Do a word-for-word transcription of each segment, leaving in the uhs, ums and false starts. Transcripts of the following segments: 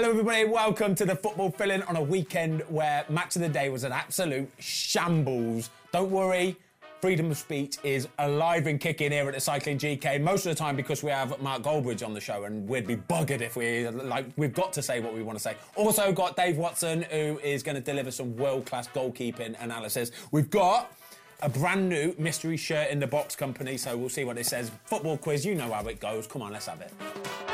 Hello everybody, welcome to the Football Fill-In on a weekend where Match of the Day was an absolute shambles. Don't worry, freedom of speech is alive and kicking here at the Cycling G K, most of the time because we have Mark Goldbridge on the show and we'd be buggered if we, like, we've got to say what we want to say. Also got Dave Watson, who is going to deliver some world-class goalkeeping analysis. We've got a brand new mystery shirt in the box company, so we'll see what it says. Football quiz, you know how it goes. Come on, let's have it.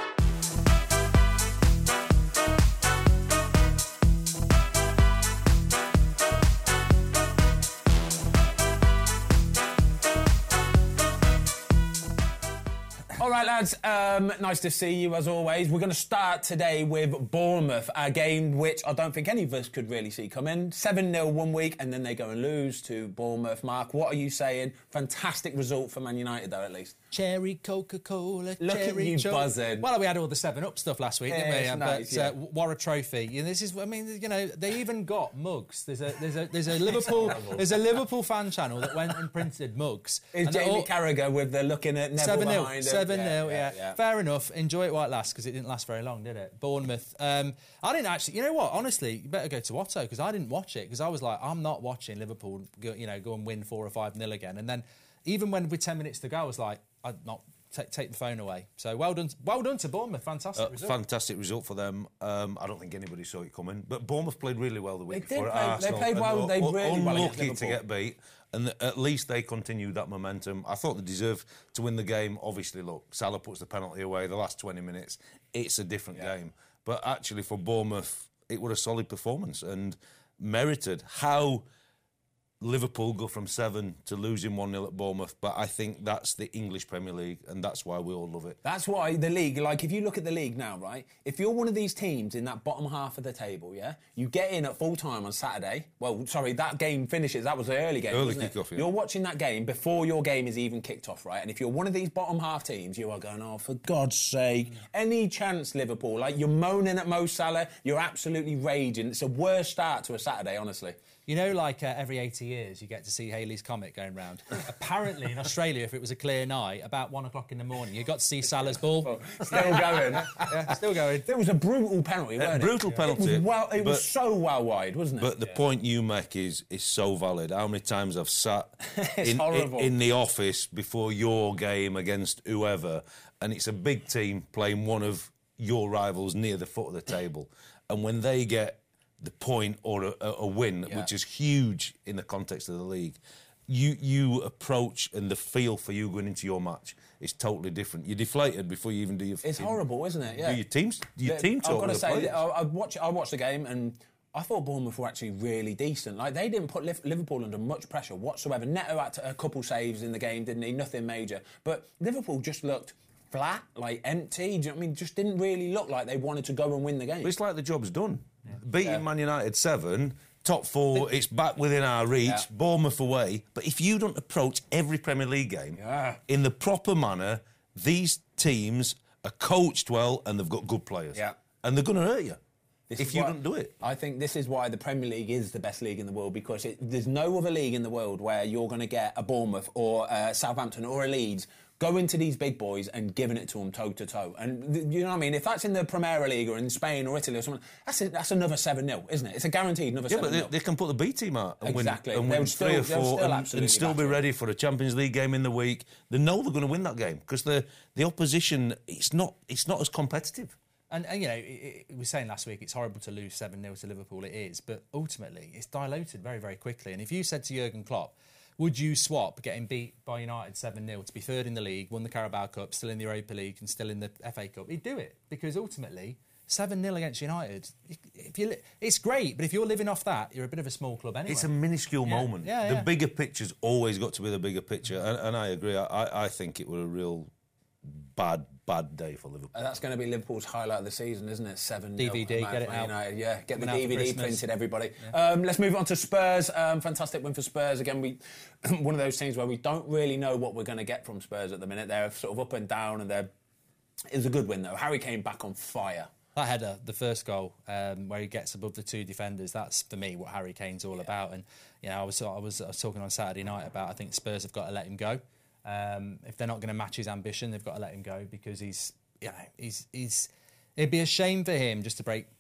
All right, lads, um, nice to see you as always. We're going to start today with Bournemouth, a game which I don't think any of us could really see coming. seven nil one week, and then they go and lose to Bournemouth. Mark, what are you saying? Fantastic result for Man United, though, at least. Cherry Coca-Cola, Look cherry at you cho- buzzing. Well, we had all the seven up stuff last week, Yeah, didn't we? it's but nice, yeah. uh, what a trophy! You know, this is, I mean, you know, they even got mugs. There's a there's a there's a Liverpool there's a Liverpool fan channel that went and printed mugs. Is and Jamie all, Carragher with the looking at Neville seven nil, behind him? seven yeah, nil, yeah, yeah. Fair enough. Enjoy it while it lasts, because it didn't last very long, did it? Bournemouth. Um, I didn't actually. You know what? Honestly, you better go to Otto, because I didn't watch it, because I was like, I'm not watching Liverpool, go, you know, go and win four or five nil again. And then even when with ten minutes to go, I was like, I'd not. Take, take the phone away. So well done, well done to Bournemouth. Fantastic uh, result. Fantastic result for them. Um, I don't think anybody saw it coming. But Bournemouth played really well the week They before did at play- Arsenal. they played well, and they un- really well against unlucky to Liverpool. get beat, and th- at least they continued that momentum. I thought they deserved to win the game. Obviously, look, Salah puts the penalty away. The last twenty minutes, it's a different Yeah. game. But actually, for Bournemouth, it was a solid performance and merited. How Liverpool go from seven to losing one nil at Bournemouth, but I think that's the English Premier League, and that's why we all love it. That's why the league, like, if you look at the league now, right, if you're one of these teams in that bottom half of the table, yeah, you get in at full time on Saturday. Well, sorry, that game finishes. That was the early game. Early wasn't it? kick-off, yeah. You're watching that game before your game is even kicked off, right? And if you're one of these bottom half teams, you are going, oh, for God's sake, any chance, Liverpool? Like, you're moaning at Mo Salah, you're absolutely raging. It's a worse start to a Saturday, honestly. You know, like uh, every eighty years, you get to see Halley's Comet going round. Apparently, in Australia, if it was a clear night, about one o'clock in the morning, you got to see Salah's ball. Still going. Yeah, still going. It was a brutal penalty, wasn't it? brutal penalty, It was, well, it was but- so well wide, wasn't it? But the point you make is is so valid. How many times I've sat It's in, in, horrible. in the office before your game against whoever, and it's a big team playing one of your rivals near the foot of the table, and when they get the point or a, a win, Yeah. which is huge in the context of the league, you you approach and the feel for you going into your match is totally different. You're deflated before you even do your. It's horrible, isn't it? Yeah. Do your teams, your The- team talk. I've got to with the say, players. I, I watch, I watched the game and I thought Bournemouth were actually really decent. Like, they didn't put Liv- Liverpool under much pressure whatsoever. Neto had to, a couple saves in the game, didn't he? Nothing major. But Liverpool just looked flat, like empty. Do you know what I mean? Just didn't really look like they wanted to go and win the game. But it's like the job's done. Beating Yeah. Man United seven, top four, it's back within our reach, Yeah. Bournemouth away. But if you don't approach every Premier League game Yeah. in the proper manner, these teams are coached well and they've got good players. Yeah. And they're going to hurt you This if is you why- don't do it. I think this is why the Premier League is the best league in the world, because it, there's no other league in the world where you're going to get a Bournemouth or a Southampton or a Leeds going to these big boys and giving it to them toe to toe. And th- you know what I mean? If that's in the Premier League or in Spain or Italy or something, that's a, that's another seven nil, isn't it? It's a guaranteed another Yeah, seven but nil. they, they can put the B team out and Exactly. win, and They'll win still- three or they'll four still and, absolutely and still be batter it. ready for a Champions League game in the week. They know they're going to win that game because the the opposition, it's not it's not as competitive. And, and you know, it, it, we were saying last week, it's horrible to lose seven nil to Liverpool. It is. But ultimately, it's diluted very, very quickly. And if you said to Jurgen Klopp, would you swap getting beat by United seven nil to be third in the league, won the Carabao Cup, still in the Europa League and still in the F A Cup? He'd do it, because ultimately, seven nil against United, if you, li- it's great, but if you're living off that, you're a bit of a small club anyway. It's a minuscule Yeah. moment. Yeah, the yeah. bigger picture's always got to be the bigger picture, and, and I agree. I, I think it was a real bad, bad day for Liverpool. Uh, that's going to be Liverpool's highlight of the season, isn't it? seven D V D, get it out. United. Yeah, get the Coming out for D V D Christmas. printed, everybody. Um, let's move on to Spurs. Um, fantastic win for Spurs. Again, we one of those teams where we don't really know what we're going to get from Spurs at the minute. They're sort of up and down, and they're... It was a good win, though. Harry came back on fire. That header, the first goal, um, where he gets above the two defenders, that's, for me, what Harry Kane's all yeah. about. And, you know, I was, I was I was talking on Saturday night about, I think Spurs have got to let him go. Um, if they're not going to match his ambition, they've got to let him go, because he's, you know, he's, he's... It'd be a shame for him just to break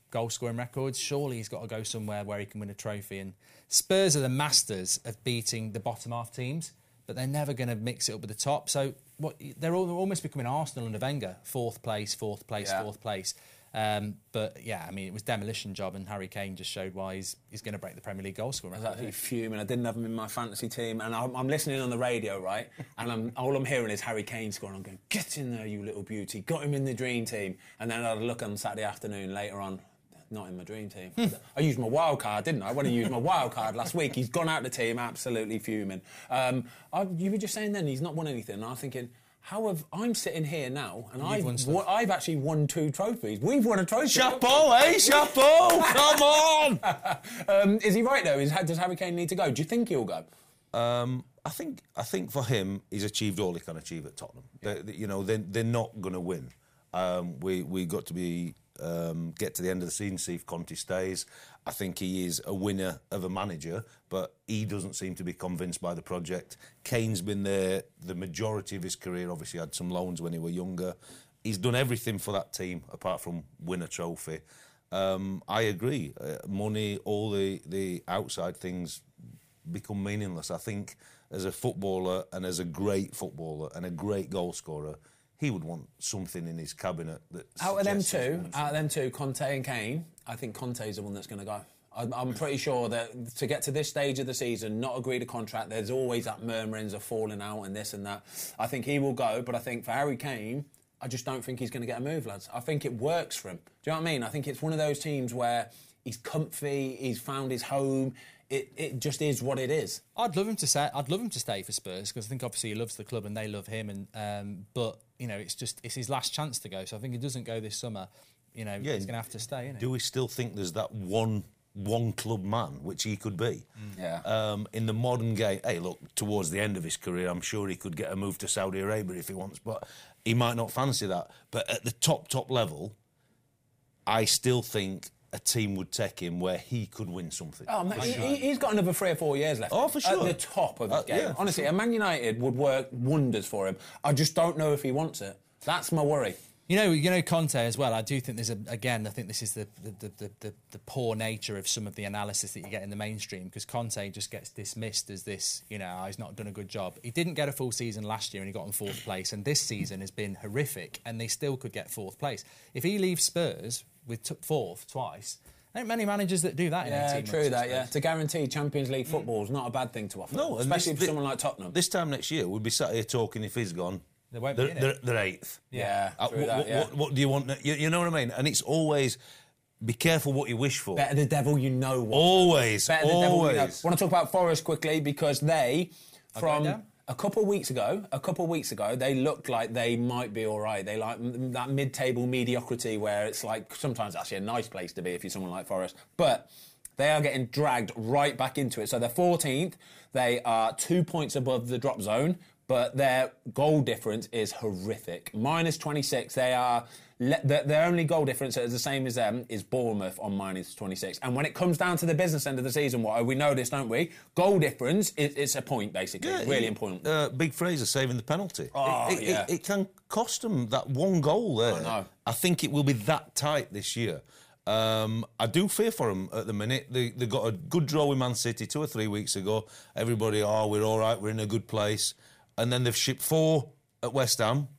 goal scoring records. Surely he's got to go somewhere where he can win a trophy. And Spurs are the masters of beating the bottom half teams, but they're never going to mix it up with the top. So what they're, all, they're almost becoming Arsenal under Wenger. Fourth place, fourth place, yeah. fourth place. Um, but yeah, I mean, it was demolition job, and Harry Kane just showed why he's he's going to break the Premier League goal scorer. I was actually fuming. I didn't have him in my fantasy team, and I'm, I'm listening on the radio, right? And I'm, all I'm hearing is Harry Kane scoring. I'm going, get in there, you little beauty. Got him in the dream team. And then I'd look on Saturday afternoon later on. Not in my dream team. I used my wild card, didn't I? When I used my wild card last week, he's gone out the team, absolutely fuming. Um, I, you were just saying then he's not won anything, and I'm thinking, how have I'm sitting here now, and I've w- I've actually won two trophies. We've won a trophy. Chapeau, eh? Chapeau! Come on! um, is he right though? Is, does Harry Kane need to go? Do you think he'll go? Um, I think I think for him, he's achieved all he can achieve at Tottenham. Yeah. They, they, you know, they, they're not going to win. Um, we we got to be. Um, get to the end of the season, see if Conte stays. I think he is a winner of a manager, but he doesn't seem to be convinced by the project. Kane's been there the majority of his career, obviously had some loans when he was younger. He's done everything for that team apart from win a trophy. Um, I agree. Uh, money, all the, the outside things become meaningless. I think as a footballer and as a great footballer and a great goal scorer, he would want something in his cabinet that. Out of them two, out of them two, Conte and Kane, I think Conte's the one that's going to go. I'm, I'm pretty sure that to get to this stage of the season, not agreed a contract, there's always that murmurings of falling out and this and that. I think he will go, but I think for Harry Kane, I just don't think he's going to get a move, lads. I think it works for him. Do you know what I mean? I think it's one of those teams where he's comfy, he's found his home. It it just is what it is. I'd love him to stay. I'd love him to stay for Spurs because I think obviously he loves the club and they love him. And um, but you know it's just it's his last chance to go. So I think he doesn't go this summer. You know yeah, he's going to have to stay. Isn't do he? we still think there's that one one club man which he could be? Mm. Yeah. Um, in the modern game, hey, look, towards the end of his career, I'm sure he could get a move to Saudi Arabia if he wants, but he might not fancy that. But at the top top level, I still think a team would take him where he could win something. Oh, man, he, he's got another three or four years left. Oh, for sure. At the top of his uh, game. Yeah, Honestly, sure. a Man United would work wonders for him. I just don't know if he wants it. That's my worry. You know, you know Conte as well. I do think there's a again. I think this is the the, the, the, the poor nature of some of the analysis that you get in the mainstream because Conte just gets dismissed as this. You know, oh, he's not done a good job. He didn't get a full season last year and he got on fourth place. And this season has been horrific, and they still could get fourth place if he leaves Spurs with t- fourth twice. There aren't many managers that do that. Yeah, in true that. Yeah, to guarantee Champions League football is not a bad thing to offer. No, especially this, for someone like Tottenham. This time next year, we'll be sat here talking if he's gone. They won't they're, be in they're, it. they're eighth. Yeah, uh, true what, that, what, yeah. what, what do you want? You, you know what I mean? And it's always be careful what you wish for. Better the devil you know what. Always, Better the always. devil you know. I want to talk about Forest quickly because they, I'll from a couple of weeks ago, a couple of weeks ago, they looked like they might be all right. They like that mid-table mediocrity where it's like sometimes actually a nice place to be if you're someone like Forest, but they are getting dragged right back into it. So they're fourteenth. They are two points above the drop zone, but their goal difference is horrific. minus twenty-six. They are their only goal difference that is the same as them is Bournemouth on minus twenty-six. And when it comes down to the business end of the season, what we know this, don't we? Goal difference is it's a point basically. Yeah, it's really it, important. Uh, Big Fraser saving the penalty. Oh, it, it, yeah. it, it can cost them that one goal there. I know. I think it will be that tight this year. Um, I do fear for them at the minute. They they got a good draw with Man City two or three weeks ago. Everybody, oh, we're all right, we're in a good place. And then they've shipped four at West Ham,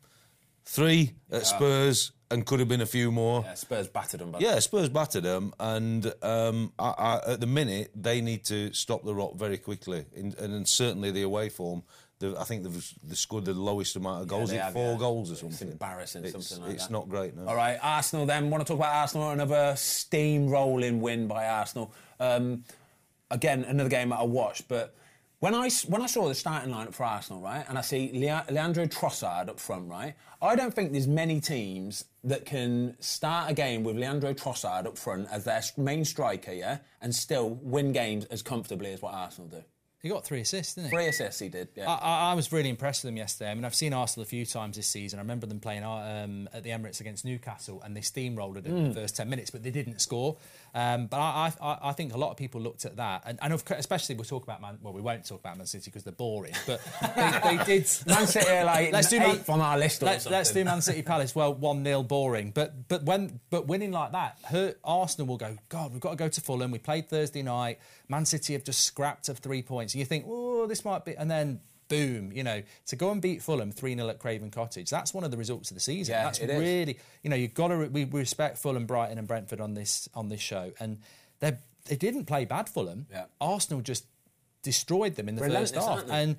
three at yeah. Spurs, and could have been a few more. Yeah, Spurs battered them. But... Yeah, Spurs battered them. And um, I, I, at the minute, they need to stop the rot very quickly. In, and, and certainly the away form, I think they've, they've scored the lowest amount of goals, yeah, in have, four yeah. goals or something. It's embarrassing, it's, something like it's that. It's not great, no. All right, Arsenal then. Want to talk about Arsenal? Another steamrolling win by Arsenal. Um, again, another game that I watched, but when I, when I saw the starting lineup for Arsenal, right, and I see Le- Leandro Trossard up front, right, I don't think there's many teams that can start a game with Leandro Trossard up front as their main striker, yeah, and still win games as comfortably as what Arsenal do. He got three assists, didn't he? Three assists he did, yeah. I, I, I was really impressed with them yesterday. I mean, I've seen Arsenal a few times this season. I remember them playing um, at the Emirates against Newcastle, and they steamrolled it in mm. the first ten minutes, but they didn't score. Um, but I, I, I think a lot of people looked at that, and, and especially we'll talk about Man. Well, we won't talk about Man City because they're boring. But they, they did. Man City are like let's do eighth Man, on our list. Or let, something. Let's do Man City Palace. Well, one nil boring. But but when but winning like that, hurt Arsenal will go. God, we've got to go to Fulham. We played Thursday night. Man City have just scrapped of three points. And you think, oh, this might be, and then. Boom, you know, to go and beat Fulham three nil at Craven Cottage, that's one of the results of the season. Yeah, that's it really, is. you know, you've got to, we respect Fulham, Brighton and Brentford on this on this show. And they they didn't play bad Fulham. Yeah. Arsenal just destroyed them in the Relentless, first half. And,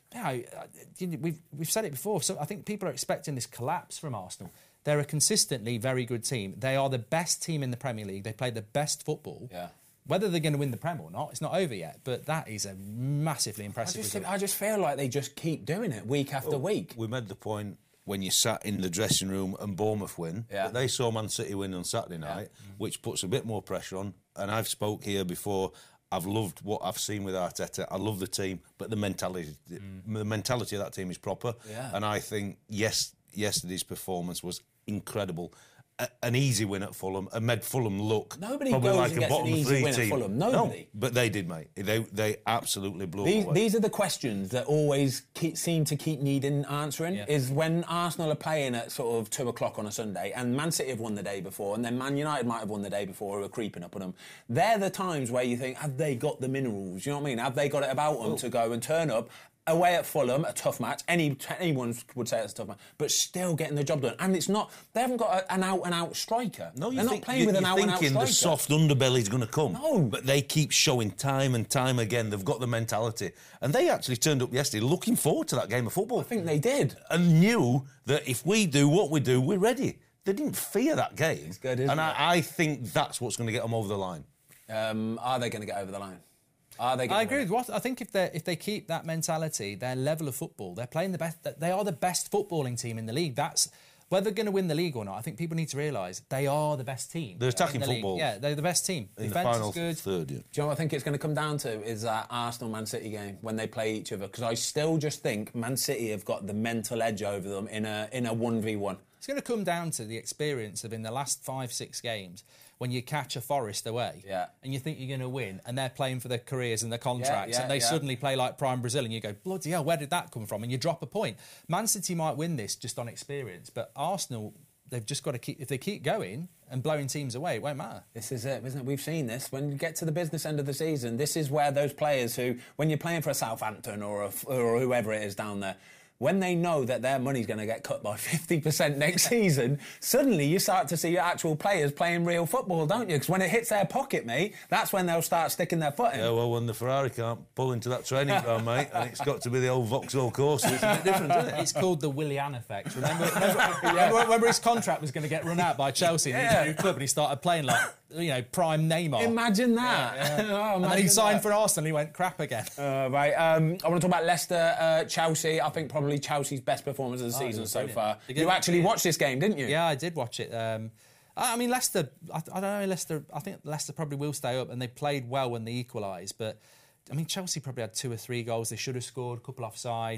you know, we've, we've said it before, so I think people are expecting this collapse from Arsenal. They're a consistently very good team. They are the best team in the Premier League. They play the best football. Yeah. Whether they're going to win the Prem or not, it's not over yet. But that is a massively impressive I just, result. I just feel like they just keep doing it week after well, week. We made the point when you sat in the dressing room and Bournemouth win, yeah. that they saw Man City win on Saturday night, yeah. which puts a bit more pressure on. And I've spoke here before. I've loved what I've seen with Arteta. I love the team, but the mentality, mm. the mentality of that team is proper. Yeah. And I think yes, yesterday's performance was incredible. A, an easy win at Fulham and made Fulham look Nobody probably goes like and a gets bottom an easy three win team. at Fulham. Nobody. No, but they did, mate. They they absolutely blew these, away. These are the questions that always keep, seem to keep needing answering. Yeah. Is when Arsenal are playing at sort of two o'clock on a Sunday, and Man City have won the day before, and then Man United might have won the day before, who are creeping up on them. They're the times where you think, have they got the minerals? You know what I mean? Have they got it about them oh. to go and turn up? Away at Fulham, a tough match. Any anyone would say it's a tough match, but still getting the job done. And it's not. They haven't got a, an out and out striker. No, you they're think, not playing you, with an out and out striker. You're thinking the soft underbelly is going to come. No, but they keep showing time and time again. They've got the mentality, and they actually turned up yesterday looking forward to that game of football. I think they did, and knew that if we do what we do, we're ready. They didn't fear that game, it's good, isn't and it? I, I think that's what's going to get them over the line. Um, are they going to get over the line? Are they I agree with what I think. If they if they keep that mentality, their level of football, they're playing the best. They are the best footballing team in the league. That's whether they're going to win the league or not. I think people need to realise they are the best team. They're attacking the football. League. Yeah, they're the best team. In Defence the final is good. third. Yeah. Do you know what I think it's going to come down to is that Arsenal Man City game when they play each other, because I still just think Man City have got the mental edge over them in a in a one v one. It's going to come down to the experience of in the last five six games. When you catch a Forest away yeah. and you think you're going to win and they're playing for their careers and their contracts yeah, yeah, and they yeah. suddenly play like prime Brazil and you go, bloody hell, where did that come from? And you drop a point. Man City might win this just on experience, but Arsenal, they've just got to keep, if they keep going and blowing teams away, it won't matter. This is it, isn't it? We've seen this. When you get to the business end of the season, this is where those players who, when you're playing for a Southampton or, a, or whoever it is down there, when they know that their money's going to get cut by fifty percent next season, suddenly you start to see your actual players playing real football, don't you? Because when it hits their pocket, mate, that's when they'll start sticking their foot in. Yeah, well, when the Ferrari can't pull into that training ground, mate, and it's got to be the old Vauxhall course, it's a bit different, isn't it? It's called the Willian effect. Remember, remember, remember, remember his contract was going to get run out by Chelsea in yeah. his new club and he started playing like, you know, prime Neymar. Imagine that. Yeah, yeah. oh, and then he signed that. for Arsenal and he went crap again. Uh, right, um, I want to talk about Leicester, uh, Chelsea. I think probably Chelsea's best performance of the Oh, season so brilliant. far. You You actually watched this game, didn't you? Yeah, I did watch it. Um, I, I mean, Leicester, I, I don't know, Leicester, I think Leicester probably will stay up and they played well when they equalised. But, I mean, Chelsea probably had two or three goals they should have scored, a couple offside.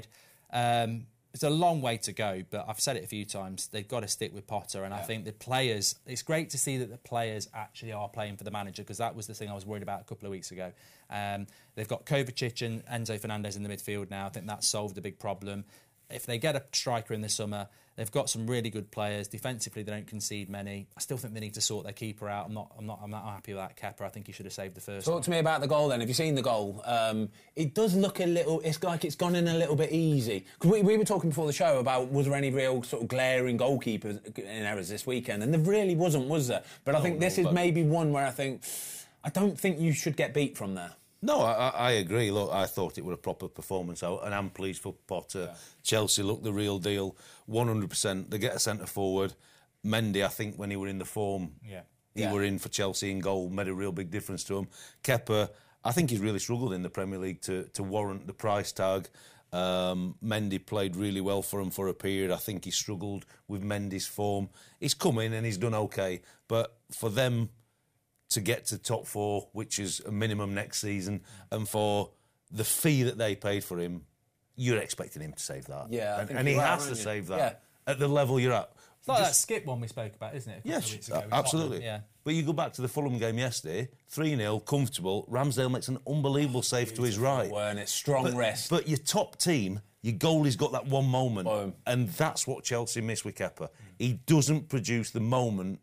Um, it's a long way to go, but I've said it a few times. They've got to stick with Potter, and yeah. I think the players. It's great to see that the players actually are playing for the manager because that was the thing I was worried about a couple of weeks ago. Um, they've got Kovacic and Enzo Fernandez in the midfield now. I think that solved a big problem. If they get a striker in the summer, they've got some really good players. Defensively, they don't concede many. I still think they need to sort their keeper out. I'm not. I'm not. I'm not happy with that Kepa. I think he should have saved the first. Talk one. to me about the goal then. Have you seen the goal? Um, it does look a little. It's like it's gone in a little bit easy. Because we, we were talking before the show about was there any real sort of glaring goalkeepers in errors this weekend, and there really wasn't, was there? But I no, think this no, is but... maybe one where I think I don't think you should get beat from there. No, I, I agree. Look, I thought it was a proper performance out, and I'm pleased for Potter. Yeah. Chelsea looked the real deal, one hundred percent. They get a centre forward. Mendy, I think, when he were in the form, yeah. he yeah. were in for Chelsea in goal, made a real big difference to him. Kepa, I think he's really struggled in the Premier League to, to warrant the price tag. Um, Mendy played really well for him for a period. I think he struggled with Mendy's form. He's come in and he's done okay, but for them to get to top four, which is a minimum next season, and for the fee that they paid for him, you're expecting him to save that. Yeah, I and, think and he you are, has to aren't you? save that Yeah. at the level you're at. It's like Just- that skip one we spoke about, isn't it? a couple of Yes, weeks ago with absolutely. Tottenham, Yeah. But you go back to the Fulham game yesterday, three nil, comfortable. Ramsdale makes an unbelievable save to his right. Weren't it? Strong But, wrist. but your top team, your goalie's got that one moment. Boom. And that's what Chelsea miss with Kepa. He doesn't produce the moment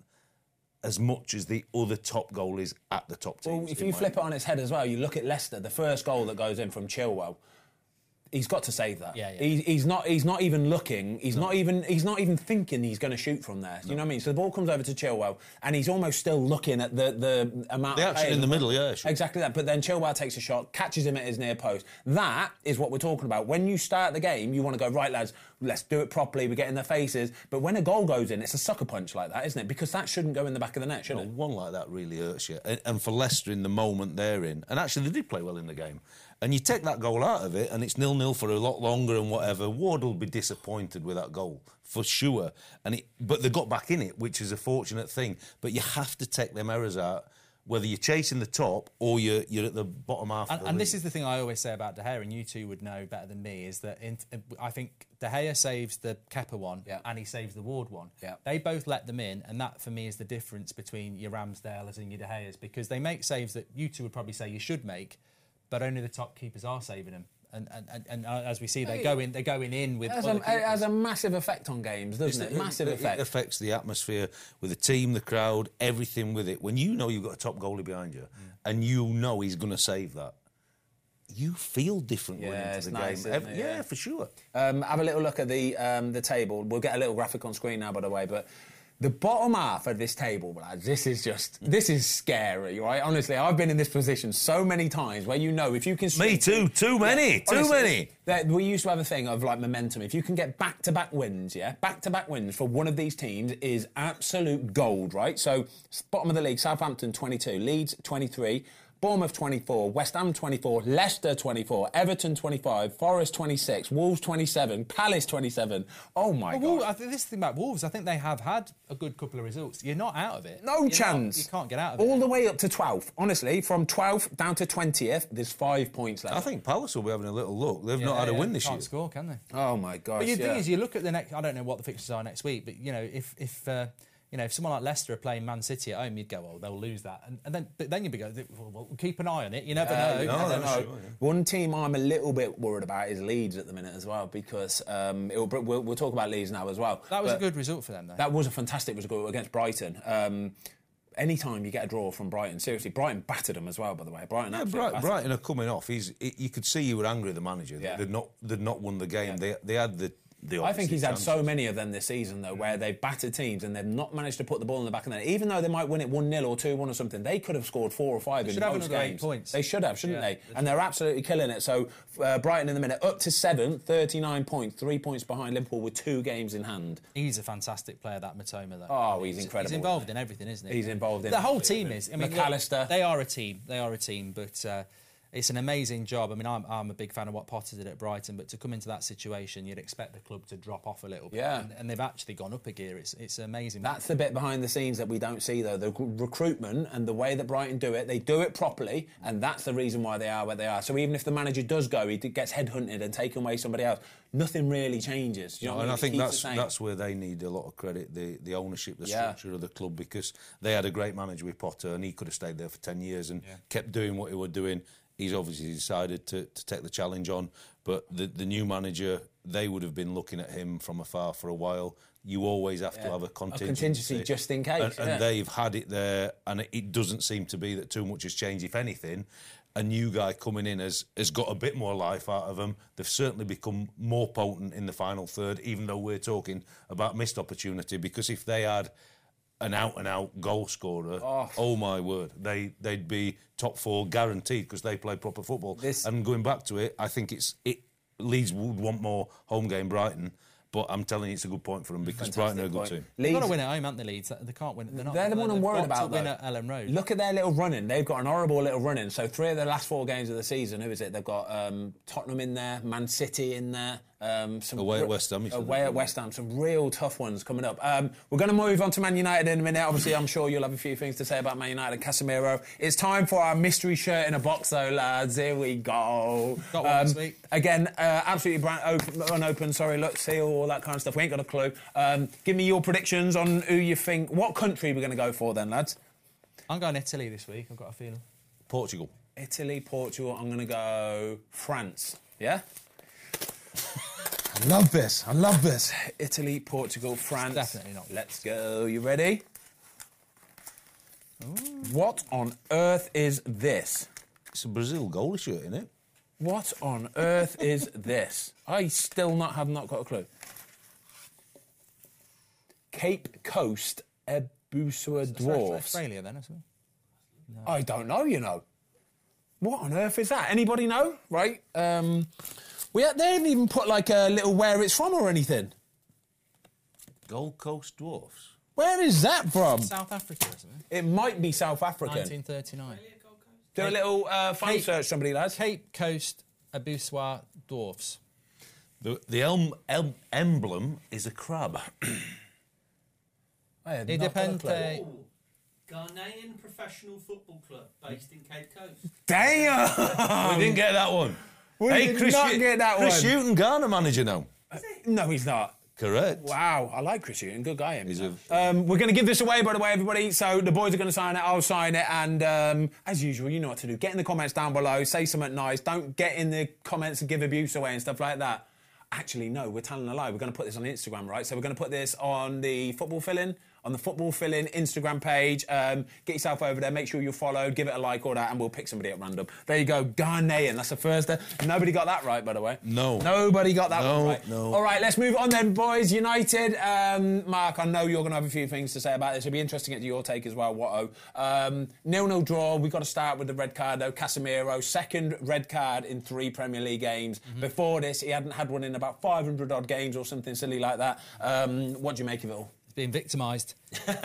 as much as the other top goalies at the top teams. Well, if in you my flip it on its head as well, you look at Leicester, the first goal that goes in from Chilwell. He's got to save that. Yeah, yeah. He, he's not. He's not even looking. He's not even. He's not even thinking he's going to shoot from there. Do you know what I mean? So the ball comes over to Chilwell, and he's almost still looking at the the amount. The of action play in the middle, yeah, sure. Exactly that. But then Chilwell takes a shot, catches him at his near post. That is what we're talking about. When you start the game, you want to go right, lads. Let's do it properly. We get in their faces. But when a goal goes in, it's a sucker punch like that, isn't it? Because that shouldn't go in the back of the net, should Well, it? one like that really hurts you. And, and for Leicester, in the moment they're in, and actually they did play well in the game, and you take that goal out of it, and it's nil-nil for a lot longer and whatever, Ward will be disappointed with that goal, for sure. And it, But they got back in it, which is a fortunate thing. But you have to take them errors out, whether you're chasing the top or you're, you're at the bottom half And, of the and this league. is the thing I always say about De Gea, and you two would know better than me, is that in, I think De Gea saves the Kepa one Yeah. and he saves the Ward one. Yeah. They both let them in, and that for me is the difference between your Ramsdales and your De Geas, because they make saves that you two would probably say you should make, but only the top keepers are saving them. And, and, and, and uh, as we see, they're going, they're going in with It has, other a, it has keepers. a massive effect on games, doesn't it? Massive it, effect. It affects the atmosphere with the team, the crowd, everything with it. When you know you've got a top goalie behind you and you know he's going to save that, you feel different going Yeah, into it's the nice, game. isn't Ev- it? yeah, Yeah. for sure. Um, have a little look at the um, the table. We'll get a little graphic on screen now, by the way. But the bottom half of this table, lads, this is just this is scary, right? Honestly, I've been in this position so many times where you know if you can. Me too. Too many. Too Honestly, many. that- we used to have a thing of like momentum. If you can get back-to-back wins, yeah, back-to-back wins for one of these teams is absolute gold, right? So bottom of the league, Southampton twenty-two, Leeds twenty-three. Bournemouth twenty-four, West Ham twenty-four, Leicester twenty-four, Everton twenty-five, Forest twenty-six, Wolves twenty-seven, Palace twenty-seven. Oh my Well, God. Wolves, I think this is the thing about Wolves. I think they have had a good couple of results. You're not out of it. No You're chance. Not, you can't get out of All it. the way up to twelfth. Honestly, from twelfth down to twentieth, there's five points left. I think Palace will be having a little look. They've not had a Yeah, win this can't year. score, can they? Oh my gosh. But the yeah. thing is, you look at the next. I don't know what the fixtures are next week, but you know, if if uh, you know, if someone like Leicester are playing Man City at home, you'd go, "Oh, they'll lose that," and, and then but then you'd be going, "Well, well, keep an eye on it. You never know." Uh, You no, never no, know. no. One team I'm a little bit worried about is Leeds at the minute as well, because um, it'll, we'll, we'll talk about Leeds now as well. That was But a good result for them, though. That was a fantastic result against Brighton. Um, anytime you get a draw from Brighton, seriously, Brighton battered them as well, by the way. Brighton, Yeah, absolutely Brighton, battered Brighton are coming off. He's, he, you could see you were angry at the manager. Yeah. They'd not, they'd not won the game. Yeah. They, they had the. the I think he's had so chances. many of them this season, though, where they've battered teams and they've not managed to put the ball in the back of the net. Even though they might win it one nil or two one or something, they could have scored four or five in should have most another eight games. points. They should have, shouldn't Yeah. they? And they're absolutely killing it. So uh, Brighton in the minute, up to seventh, thirty-nine points, three points behind Liverpool with two games in hand. He's a fantastic player, that Matoma, though. Oh, he's incredible. He's involved in everything, isn't he? He's involved in the whole everything. team is. I mean, McAllister. look, they are a team. They are a team, but uh, it's an amazing job. I mean, I'm, I'm a big fan of what Potter did at Brighton, but to come into that situation, you'd expect the club to drop off a little bit. Yeah. And, and they've actually gone up a gear. It's it's amazing. That's the bit behind the scenes that we don't see, though. The g- recruitment and the way that Brighton do it, they do it properly, and that's the reason why they are where they are. So even if the manager does go, he d- gets headhunted and taken away somebody else, nothing really changes. Do you know what and I I mean? think It keeps that's the same. that's where they need a lot of credit, the the ownership, the Yeah. structure of the club, because they had a great manager with Potter, and he could have stayed there for ten years and kept doing what he was doing. He's obviously decided to, to take the challenge on, but the the new manager, they would have been looking at him from afar for a while. You always have to have a contingency, contingency just in case, and, yeah. and they've had it there, and it, it doesn't seem to be that too much has changed. If anything, a new guy coming in has, has got a bit more life out of them. They've certainly become more potent in the final third, even though we're talking about missed opportunity, because if they had an out-and-out goal scorer, oh, oh my word, they, they'd be top four guaranteed, because they play proper football. This- And going back to it, I think it's it. Leeds would want more home game Brighton, but I'm telling you, it's a good point for them, because Brighton are a good point. team. They've got to Leeds- win at home, haven't they, Leeds? They can't win. They're, not, They're the one I'm they've worried got about, to win though. at Ellen Road. Look at their little running. They've got an horrible little running. So three of the last four games of the season, who is it? They've got um, Tottenham in there, Man City in there, Um, some Away at West Ham. Away at West Ham. Some real tough ones coming up. Um, we're going to move on to Man United in a minute. Obviously, I'm sure you'll have a few things to say about Man United and Casemiro. It's time for our mystery shirt in a box, though, lads. Here we go. Got one this week. Again, uh, absolutely brand open, unopened. Sorry, look, seal, all that kind of stuff. We ain't got a clue. Um, give me your predictions on who you think. What country we're going to go for then, lads? I'm going Italy this week. I've got a feeling. Portugal. Italy, Portugal. I'm going to go France. Yeah? I love this. I love this. Italy, Portugal, France. Definitely not. Let's go. You ready? Ooh. What on earth is this? It's a Brazil goalie shirt, isn't it? What on earth is this? I still not have not got a clue. Cape Coast Ebusua Dwarfs. Australia then, isn't it? No. I don't know, you know. What on earth is that? Anybody know? Right. Um, we they haven't even put like a little where it's from or anything. Gold Coast Dwarfs. Where is that from? South Africa, isn't it? It might be South African. nineteen thirty-nine. Do a little uh, phone Cape, search, somebody, lads. Cape Coast Ebusua Dwarfs. The, the elm, elm emblem is a crab. I had It not got a depends. clue. Uh, Oh, Ghanaian professional football club based in Cape Coast. Damn! we didn't get that one. We did Chris not Hu- get that Chris one. Hughton, Ghana manager now. No, he's not. Correct. Wow, I like Chris Hughton. Good guy, him. He's a- Um, we're going to give this away, by the way, everybody. So the boys are going to sign it. I'll sign it. And um, as usual, you know what to do. Get in the comments down below. Say something nice. Don't get in the comments and give abuse away and stuff like that. Actually, no, we're telling a lie. We're going to put this on Instagram, right? So we're going to put this on the Football Fill-In, on the Football Fill-In Instagram page. Um, get yourself over there. Make sure you're followed. Give it a like, all that, and we'll pick somebody at random. There you go. Ghanaian. That's the first. Uh, nobody got that right, by the way. No. Nobody got that No, one right. no. All right, let's move on then, boys. United. Um, Mark, I know you're going to have a few things to say about this. It'll be interesting to get your take as well, Watto. Um, nil-nil draw. We've got to start with the red card, though. Casemiro, second red card in three Premier League games. Mm-hmm. Before this, he hadn't had one in about five hundred odd games or something silly like that. Um, what do you make of it all? Being victimised. well,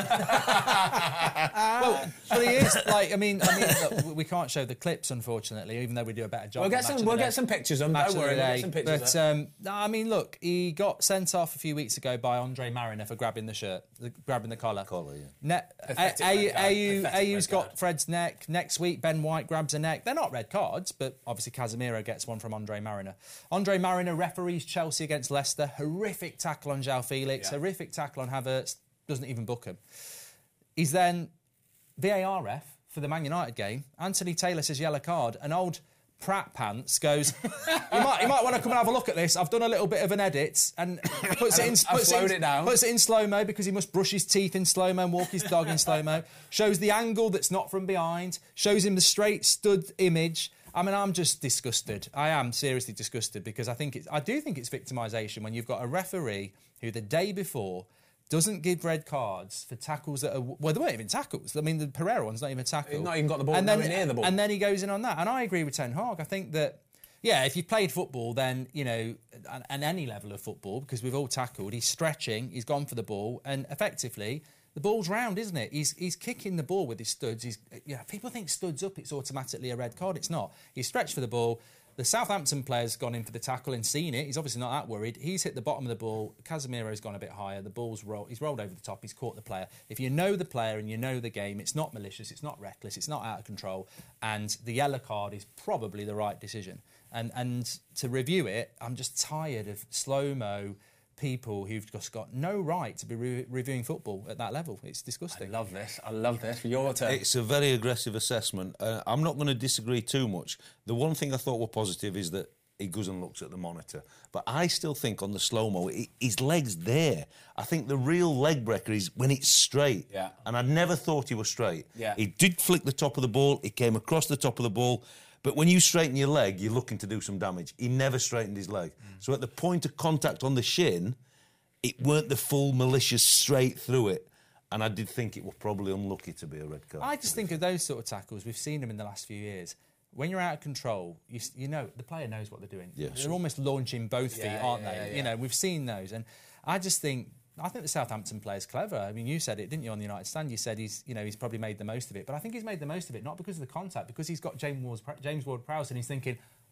well, he is. Like, I mean, I mean, look, we can't show the clips, unfortunately, even though we do a better job. We'll get on some. Match of We'll the get Day. some pictures. On. Match Don't of worry. the We'll Day. get some pictures. But there. um, no, I mean, look, he got sent off a few weeks ago by Andre Mariner for grabbing the shirt, the, grabbing the collar. Collar, yeah. Ne- Pathetic A- red card. A- AU, Pathetic AU's red card. got Fred's neck. Next week, Ben White grabs a neck. They're not red cards, but obviously Casemiro gets one from Andre Mariner. Andre Mariner referees Chelsea against Leicester. Horrific tackle on João Felix. Yeah. Horrific tackle on Havertz. Doesn't even book him. He's then V A R ref for the Man United game. Anthony Taylor says yellow card. An old Pratt pants goes, you might, you might want to come and have a look at this. I've done a little bit of an edit and puts it in, I've puts slowed in, it down. puts it in slow-mo because he must brush his teeth in slow-mo and walk his dog in slow-mo. Shows the angle that's not from behind. Shows him the straight stud image. I mean, I'm just disgusted. I am seriously disgusted because I think it's, I do think it's victimisation when you've got a referee who the day before doesn't give red cards for tackles that are... Well, they weren't even tackles. I mean, the Pereira one's not even a tackle. He's not even got the ball and then, nowhere near the ball. And then he goes in on that. And I agree with Ten Hag. I think that, yeah, if you've played football, then, you know, and, and any level of football, because we've all tackled, he's stretching, he's gone for the ball, and effectively, the ball's round, isn't it? He's he's kicking the ball with his studs. He's, yeah, people think studs up, it's automatically a red card. It's not. He's stretched for the ball. The Southampton player's gone in for the tackle and seen it. He's obviously not that worried. He's hit the bottom of the ball. Casemiro's gone a bit higher. The ball's rolled. He's rolled over the top. He's caught the player. If you know the player and you know the game, it's not malicious. It's not reckless. It's not out of control. And the yellow card is probably the right decision. And and to review it, I'm just tired of slow-mo people who've just got no right to be re- reviewing football at that level. It's disgusting. I love this. I love this. For your turn. It's a very aggressive assessment. Uh, I'm not going to disagree too much. The one thing I thought were positive is that he goes and looks at the monitor. But I still think on the slow-mo, he, his leg's there. I think the real leg breaker is when it's straight. Yeah. And I never thought he was straight. Yeah. He did flick the top of the ball. He came across the top of the ball. But when you straighten your leg, you're looking to do some damage. He never straightened his leg. Mm. So at the point of contact on the shin, it weren't the full malicious straight through it. And I did think it was probably unlucky to be a red card. I just think of those sort of tackles. We've seen them in the last few years. When you're out of control, you, you know, the player knows what they're doing. Yeah, they're sure. almost launching both feet, Yeah, aren't yeah, they? yeah, yeah. You know, we've seen those. And I just think, I think the Southampton player's clever. I mean, you said it, didn't you, on the United stand? You said he's, you know, he's probably made the most of it. But I think he's made the most of it, not because of the contact, because he's got James Ward, James Ward-Prowse and he's thinking,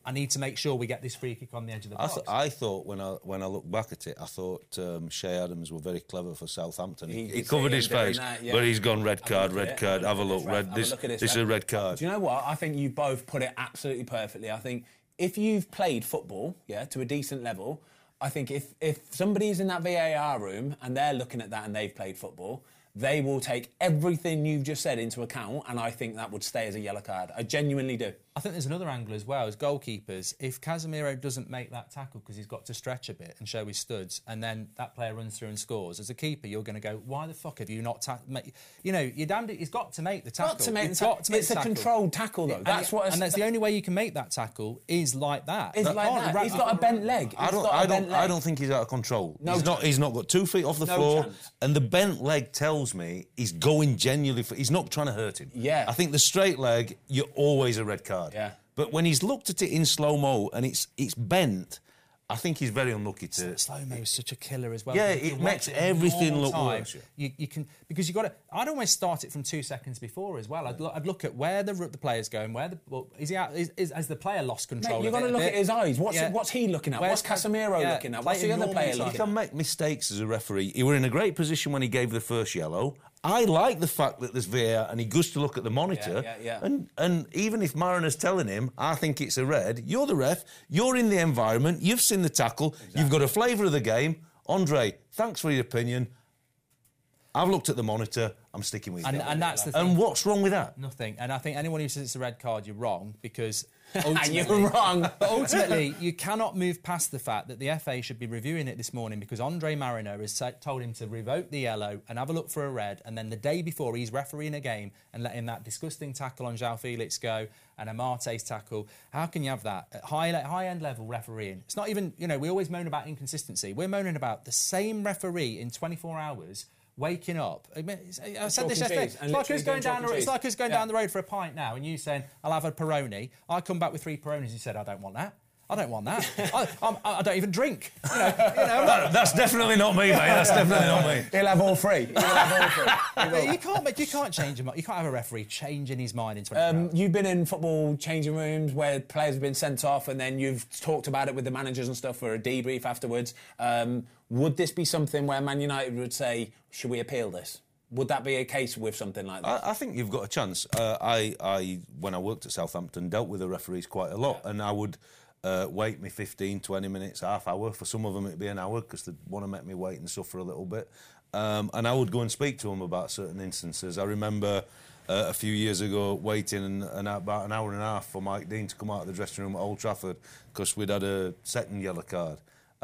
I need to make sure we get this free kick on the edge of the I, box. th- I thought when I when I look back at it, I thought um, Shea Adams were very clever for Southampton. He, You he could covered see his him doing face, that, yeah. but he's gone red card, look at red it. card. Have a Have a look, look, red. Have a This, look at this, this is Ref. a red card. Do you know what? I think you both put it absolutely perfectly. I think if you've played football, yeah, to a decent level, I think if, if somebody's in that V A R room and they're looking at that and they've played football, they will take everything you've just said into account, and I think that would stay as a yellow card. I genuinely do. I think there's another angle as well, as goalkeepers. If Casemiro doesn't make that tackle because he's got to stretch a bit and show his studs, and then that player runs through and scores, as a keeper, you're going to go, why the fuck have you not... Ta- make, you know, you're damned... He's got to make the tackle. Got to make He's the got ta- to make it's the a tackle. controlled tackle, though. And That's he- what... And that's the only way you can make that tackle is like that. It's That like can't that. ra- He's got a bent leg. I He's don't. got a I bent don't. leg. I don't think he's out of control. No he's not. chance. He's not got two feet off the No floor, chance. and the bent leg tells me he's going genuinely for. He's not trying to hurt him. Yeah. I think the straight leg, you're always a red card. Yeah. But when he's looked at it in slow mo and it's it's bent, I think he's very unlucky to. Slow mo is such a killer as well. Yeah, If you it watch makes in everything normal look time, worse, yeah. You, you can because you got to. I'd always start it from two seconds before as well. I'd, lo- I'd look at where the the player's going, where the well, is he out? Is, is has the player lost control? Mate, you've of got it to a look bit? at his eyes. What's, Yeah. what's he looking at? Where's What's Casemiro yeah, looking at? play What's the in other normal player time. You looking can at? make mistakes as a referee. He were in a great position when he gave the first yellow. I like the fact that there's V A R and he goes to look at the monitor. Yeah, yeah, yeah. And and even if Marina's telling him, I think it's a red, you're the ref, you're in the environment, you've seen the tackle, you've got a flavour of the game. Andre, thanks for your opinion. I've looked at the monitor, I'm sticking with you. And, and that's the thing. And what's wrong with that? Nothing. And I think anyone who says it's a red card, you're wrong because You're ultimately, wrong. but ultimately, you cannot move past the fact that the F A should be reviewing it this morning because Andre Marino has sa- told him to revoke the yellow and have a look for a red, and then the day before he's refereeing a game and letting that disgusting tackle on João Felix go and Amate's tackle. How can you have that at high high end level refereeing? It's not even, you know, we always moan about inconsistency. We're moaning about the same referee in twenty-four hours. Waking up. I, mean, it's- I said this Chalk and yesterday. cheese, It's and like literally us going doing chalk down. and The, it's cheese. like us going Yeah. down the road for a pint now, and you saying, "I'll have a Peroni." I come back with three Peronis. You said, "I don't want that. I don't want that. I, I'm, I don't even drink." You know, you know. I'm not- That's definitely not me, mate. That's definitely not me. He'll have all three. He'll have all three. He will. you can't make. You can't change him. You can't have a referee changing his mind in twenty-four Um, hours. you've been in football changing rooms where players have been sent off and then you've talked about it with the managers and stuff for a debrief afterwards. Um, would this be something where Man United would say, should we appeal this? Would that be a case with something like that? I, I think you've got a chance. Uh, I, I, when I worked at Southampton, dealt with the referees quite a lot, Yeah. and I would uh, wait me fifteen, twenty minutes, half hour. For some of them, it'd be an hour because they'd want to make me wait and suffer a little bit. Um, and I would go and speak to them about certain instances. I remember uh, a few years ago waiting an, an, about an hour and a half for Mike Dean to come out of the dressing room at Old Trafford because we'd had a second yellow card.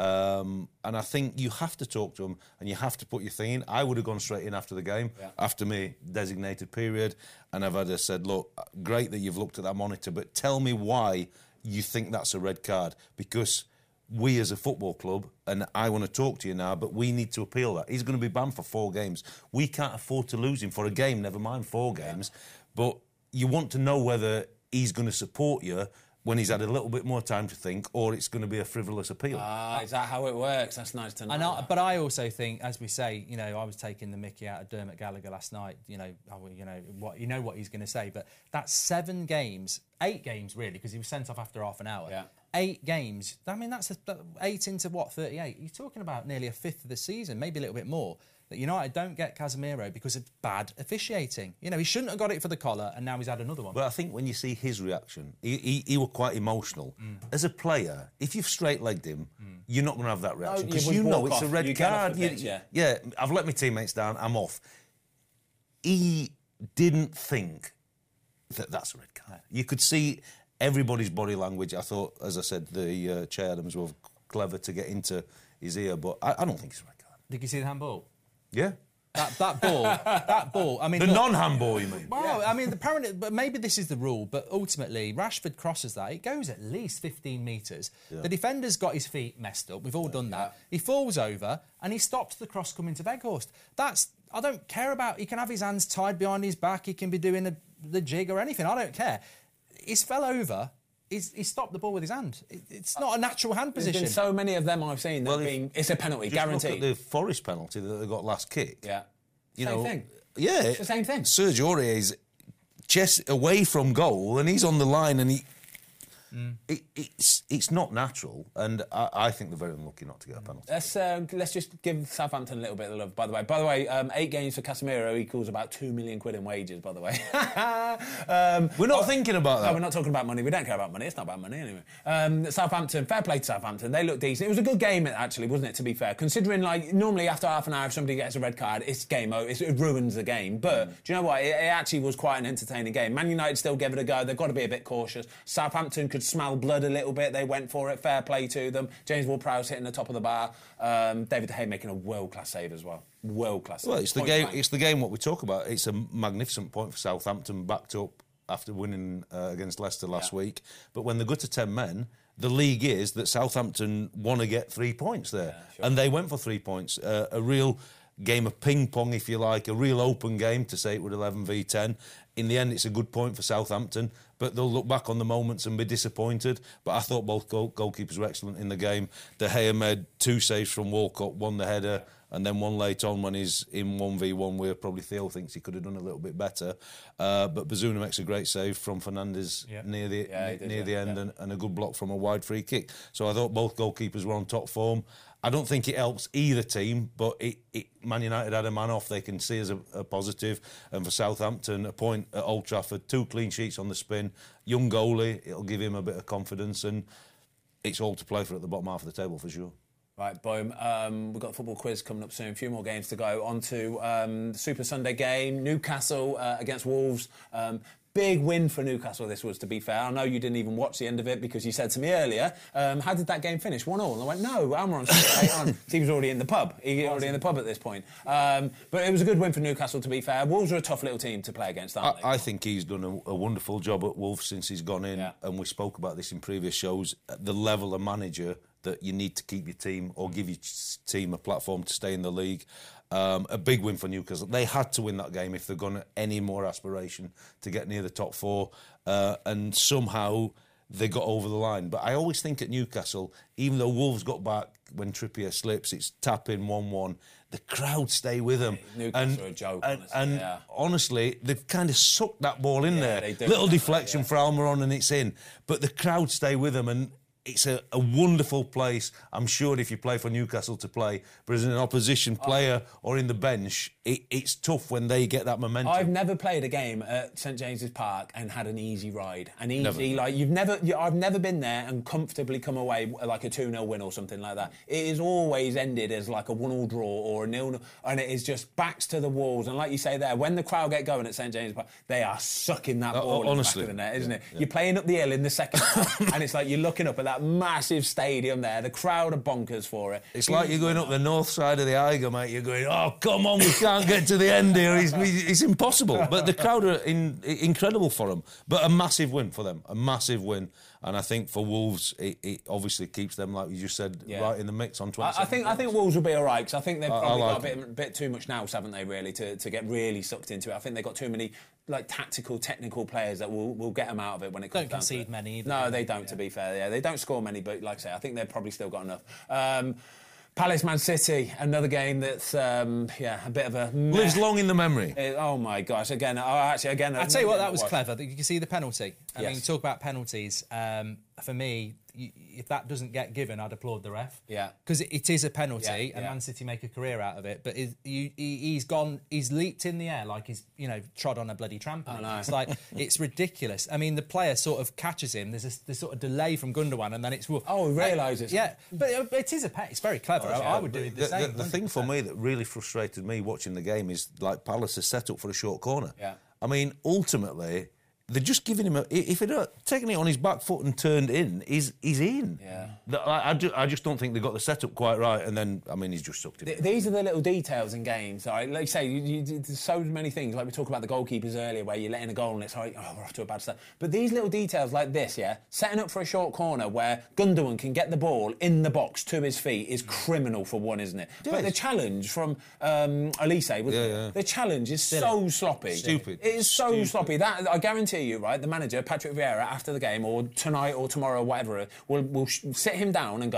Um, and I think you have to talk to them and you have to put your thing in. I would have gone straight in after the game, Yeah. after my designated period, and I've had a said, look, great that you've looked at that monitor, but tell me why you think that's a red card, because we as a football club, and I want to talk to you now, but we need to appeal that. He's going to be banned for four games. We can't afford to lose him for a game, never mind four games. But you want to know whether he's going to support you when he's had a little bit more time to think, or it's going to be a frivolous appeal. Ah, is that how it works? That's nice to know. And I, but I also think, as we say, you know, I was taking the mickey out of Dermot Gallagher last night. You know, oh, well, you know what you know what he's going to say, but that's seven games, eight games really, because he was sent off after half an hour. Yeah. Eight games. I mean, that's a, that, eight into what thirty-eight. You're talking about nearly a fifth of the season, maybe a little bit more. That United don't get Casemiro because of bad officiating. You know, he shouldn't have got it for the collar, and now he's had another one. But I think when you see his reaction, he, he, he was quite emotional. Mm. As a player, if you've straight-legged him, mm. you're not going to have that reaction you because would you know walk it's a off. red You get off card. the You- pitch, yeah. yeah, I've let my teammates down, I'm off. He didn't think that that's a red card. You could see everybody's body language. I thought, as I said, the uh, Che Adams were clever to get into his ear, but I, I don't think it's a red card. Did you see the handball? Yeah. That that ball, that ball. I mean, The look, non-handball, you mean? Well, I mean, apparently, but maybe this is the rule. But ultimately, Rashford crosses that. It goes at least fifteen metres. The defender's got his feet messed up. We've all done that. He falls over and he stops the cross coming to Weghorst. That's I don't care about. He can have his hands tied behind his back. He can be doing the, the jig or anything. I don't care. He's fell over. He's, he stopped the ball with his hand. It, it's not a natural hand There's position. been so many of them I've seen that Well, have if- been, it's a penalty, Just guaranteed. look at the Forest penalty that they got last kick. Yeah. You Same know, thing. Yeah, It's the same thing. Serge Aurier's chest away from goal, and he's on the line, and he Mm. It, it's it's not natural, and I, I think they're very unlucky not to get a penalty. Let's uh, let's just give Southampton a little bit of love. By the way, by the way, um, eight games for Casemiro equals about two million quid in wages. By the way, um, we're not oh, thinking about that. No, we're not talking about money. We don't care about money. It's not about money anyway. Um, Southampton, fair play to Southampton. They look decent. It was a good game actually, wasn't it? To be fair, considering like normally after half an hour, if somebody gets a red card, it's game over. It's, it ruins the game. But mm. do you know what? It, it actually was quite an entertaining game. Man United still gave it a go. They've got to be a bit cautious. Southampton could smell blood a little bit. They went for it. Fair play to them. James Ward-Prowse hitting the top of the bar. Um, David De Gea making a world-class save as well. World-class. Well, it's the point game. blank. It's the game. What we talk about. It's a magnificent point for Southampton, backed up after winning uh, against Leicester last yeah. week. But when they go to ten men, the league is that Southampton want to get three points there, yeah, sure. and they went for three points. Uh, a real game of ping pong, if you like, a real open game, to say it with eleven v ten. In the end, it's a good point for Southampton, but they'll look back on the moments and be disappointed. But I thought both goal- goalkeepers were excellent in the game. De Gea made two saves from Walcott, one the header, and then one late on when he's in one v one where probably Theo thinks he could have done a little bit better. Uh, but Bazuna makes a great save from Fernandes yeah. near the yeah, n- did, near yeah, the end yeah. and, and a good block from a wide free kick. So I thought both goalkeepers were on top form. I don't think it helps either team, but it, it, Man United had a man off they can see as a, a positive. And for Southampton, a point at Old Trafford, two clean sheets on the spin, young goalie, it'll give him a bit of confidence, and it's all to play for at the bottom half of the table for sure. Right, boom. Um, we've got a football quiz coming up soon. A few more games to go. On to um, the Super Sunday game. Newcastle uh, against Wolves. Um, big win for Newcastle this was, to be fair. I know you didn't even watch the end of it because you said to me earlier, um, how did that game finish? one all. And I went, no, Almiron's eight on. He was already in the pub. He was already in the pub at this point. Um, but it was a good win for Newcastle, to be fair. Wolves are a tough little team to play against, aren't I, they? I think he's done a, a wonderful job at Wolves since he's gone in. Yeah. And we spoke about this in previous shows. At the level of manager that you need to keep your team or give your team a platform to stay in the league. Um, a big win for Newcastle. They had to win that game if they're going to any more aspiration to get near the top four. Uh, and somehow they got over the line. But I always think at Newcastle, even though Wolves got back when Trippier slips, it's tap in one one, the crowd stay with them. Newcastle and, are a joke, and, honestly. and yeah. honestly, they've kind of sucked that ball in Yeah, there. they do. Little That's deflection right, yeah. for Almiron and it's in. But the crowd stay with them, and it's a, a wonderful place, I'm sure, if you play for Newcastle to play. But as an opposition player or in the bench, it, it's tough when they get that momentum. I've never played a game at St James's Park and had an easy ride. An easy, Never. like you've never. You, I've never been there and comfortably come away like a two nil win or something like that. It is always ended as like a one all draw or a nil, and it is just backs to the walls. And like you say there, when the crowd get going at St James's Park, they are sucking that Uh, ball honestly, in the back of the net, isn't yeah, it? yeah. You're playing up the hill in the second half, and it's like you're looking up at that massive stadium there. The crowd are bonkers for it. It's like you're going up the north side of the Eiger, mate. You're going, oh, come on, we can't get to the end here. It's, it's impossible. But the crowd are in, incredible for them. But a massive win for them, a massive win. And I think for Wolves, it, it obviously keeps them, like you just said, Yeah. right in the mix on twenty. I, I think I think Wolves will be all right because I think they've I- I probably like got a bit, bit too much nous, haven't they? Really, to, to get really sucked into it. I think they've got too many like tactical, technical players that will will get them out of it when it comes Don't down to concede it. many either, No, do they they? don't. Yeah. To be fair, yeah, they don't score many, but like I say, I think they've probably still got enough. Um, Palace Man City, another game that's um, yeah a bit of a meh. Lives long in the memory. It- oh my gosh! Again, oh, actually, again. I tell you what, that another was game clever. You can see the penalty. I Yes. mean, talk about penalties. Um, for me, you, if that doesn't get given, I'd applaud the ref. Yeah. Because it, it is a penalty, Yeah, and yeah. Man City make a career out of it. But is, you, he, he's gone, he's leaped in the air like he's, you know, trod on a bloody trampoline. I know. It's like it's ridiculous. I mean, the player sort of catches him. There's a this sort of delay from Gundogan, and then it's woof. Oh, he realises. Yeah, but it, it is a pe- It's very clever. I, I would do it the, The, same. the, the thing for one hundred me that really frustrated me watching the game is like Palace is set up for a short corner. Yeah. I mean, ultimately, they're just giving him a. If he'd uh, taken it on his back foot and turned in, he's he's in. Yeah. The- I, I, ju- I just don't think they got the setup quite right, and then I mean he's just sucked it. Th- These are the little details in games. Right? Like you say, you, you, there's so many things. Like we talked about the goalkeepers earlier, where you're letting a goal and it's like, oh, we're off to a bad start. But these little details like this, yeah, setting up for a short corner where Gundogan can get the ball in the box to his feet is criminal for one, isn't it? But the challenge from um, Elise, was Yeah, yeah. the challenge is so sloppy. Stupid. It is so Stupid. sloppy. That I guarantee you, right? The manager, Patrick Vieira, after the game or tonight or tomorrow, whatever, will will sh- sit him down and go,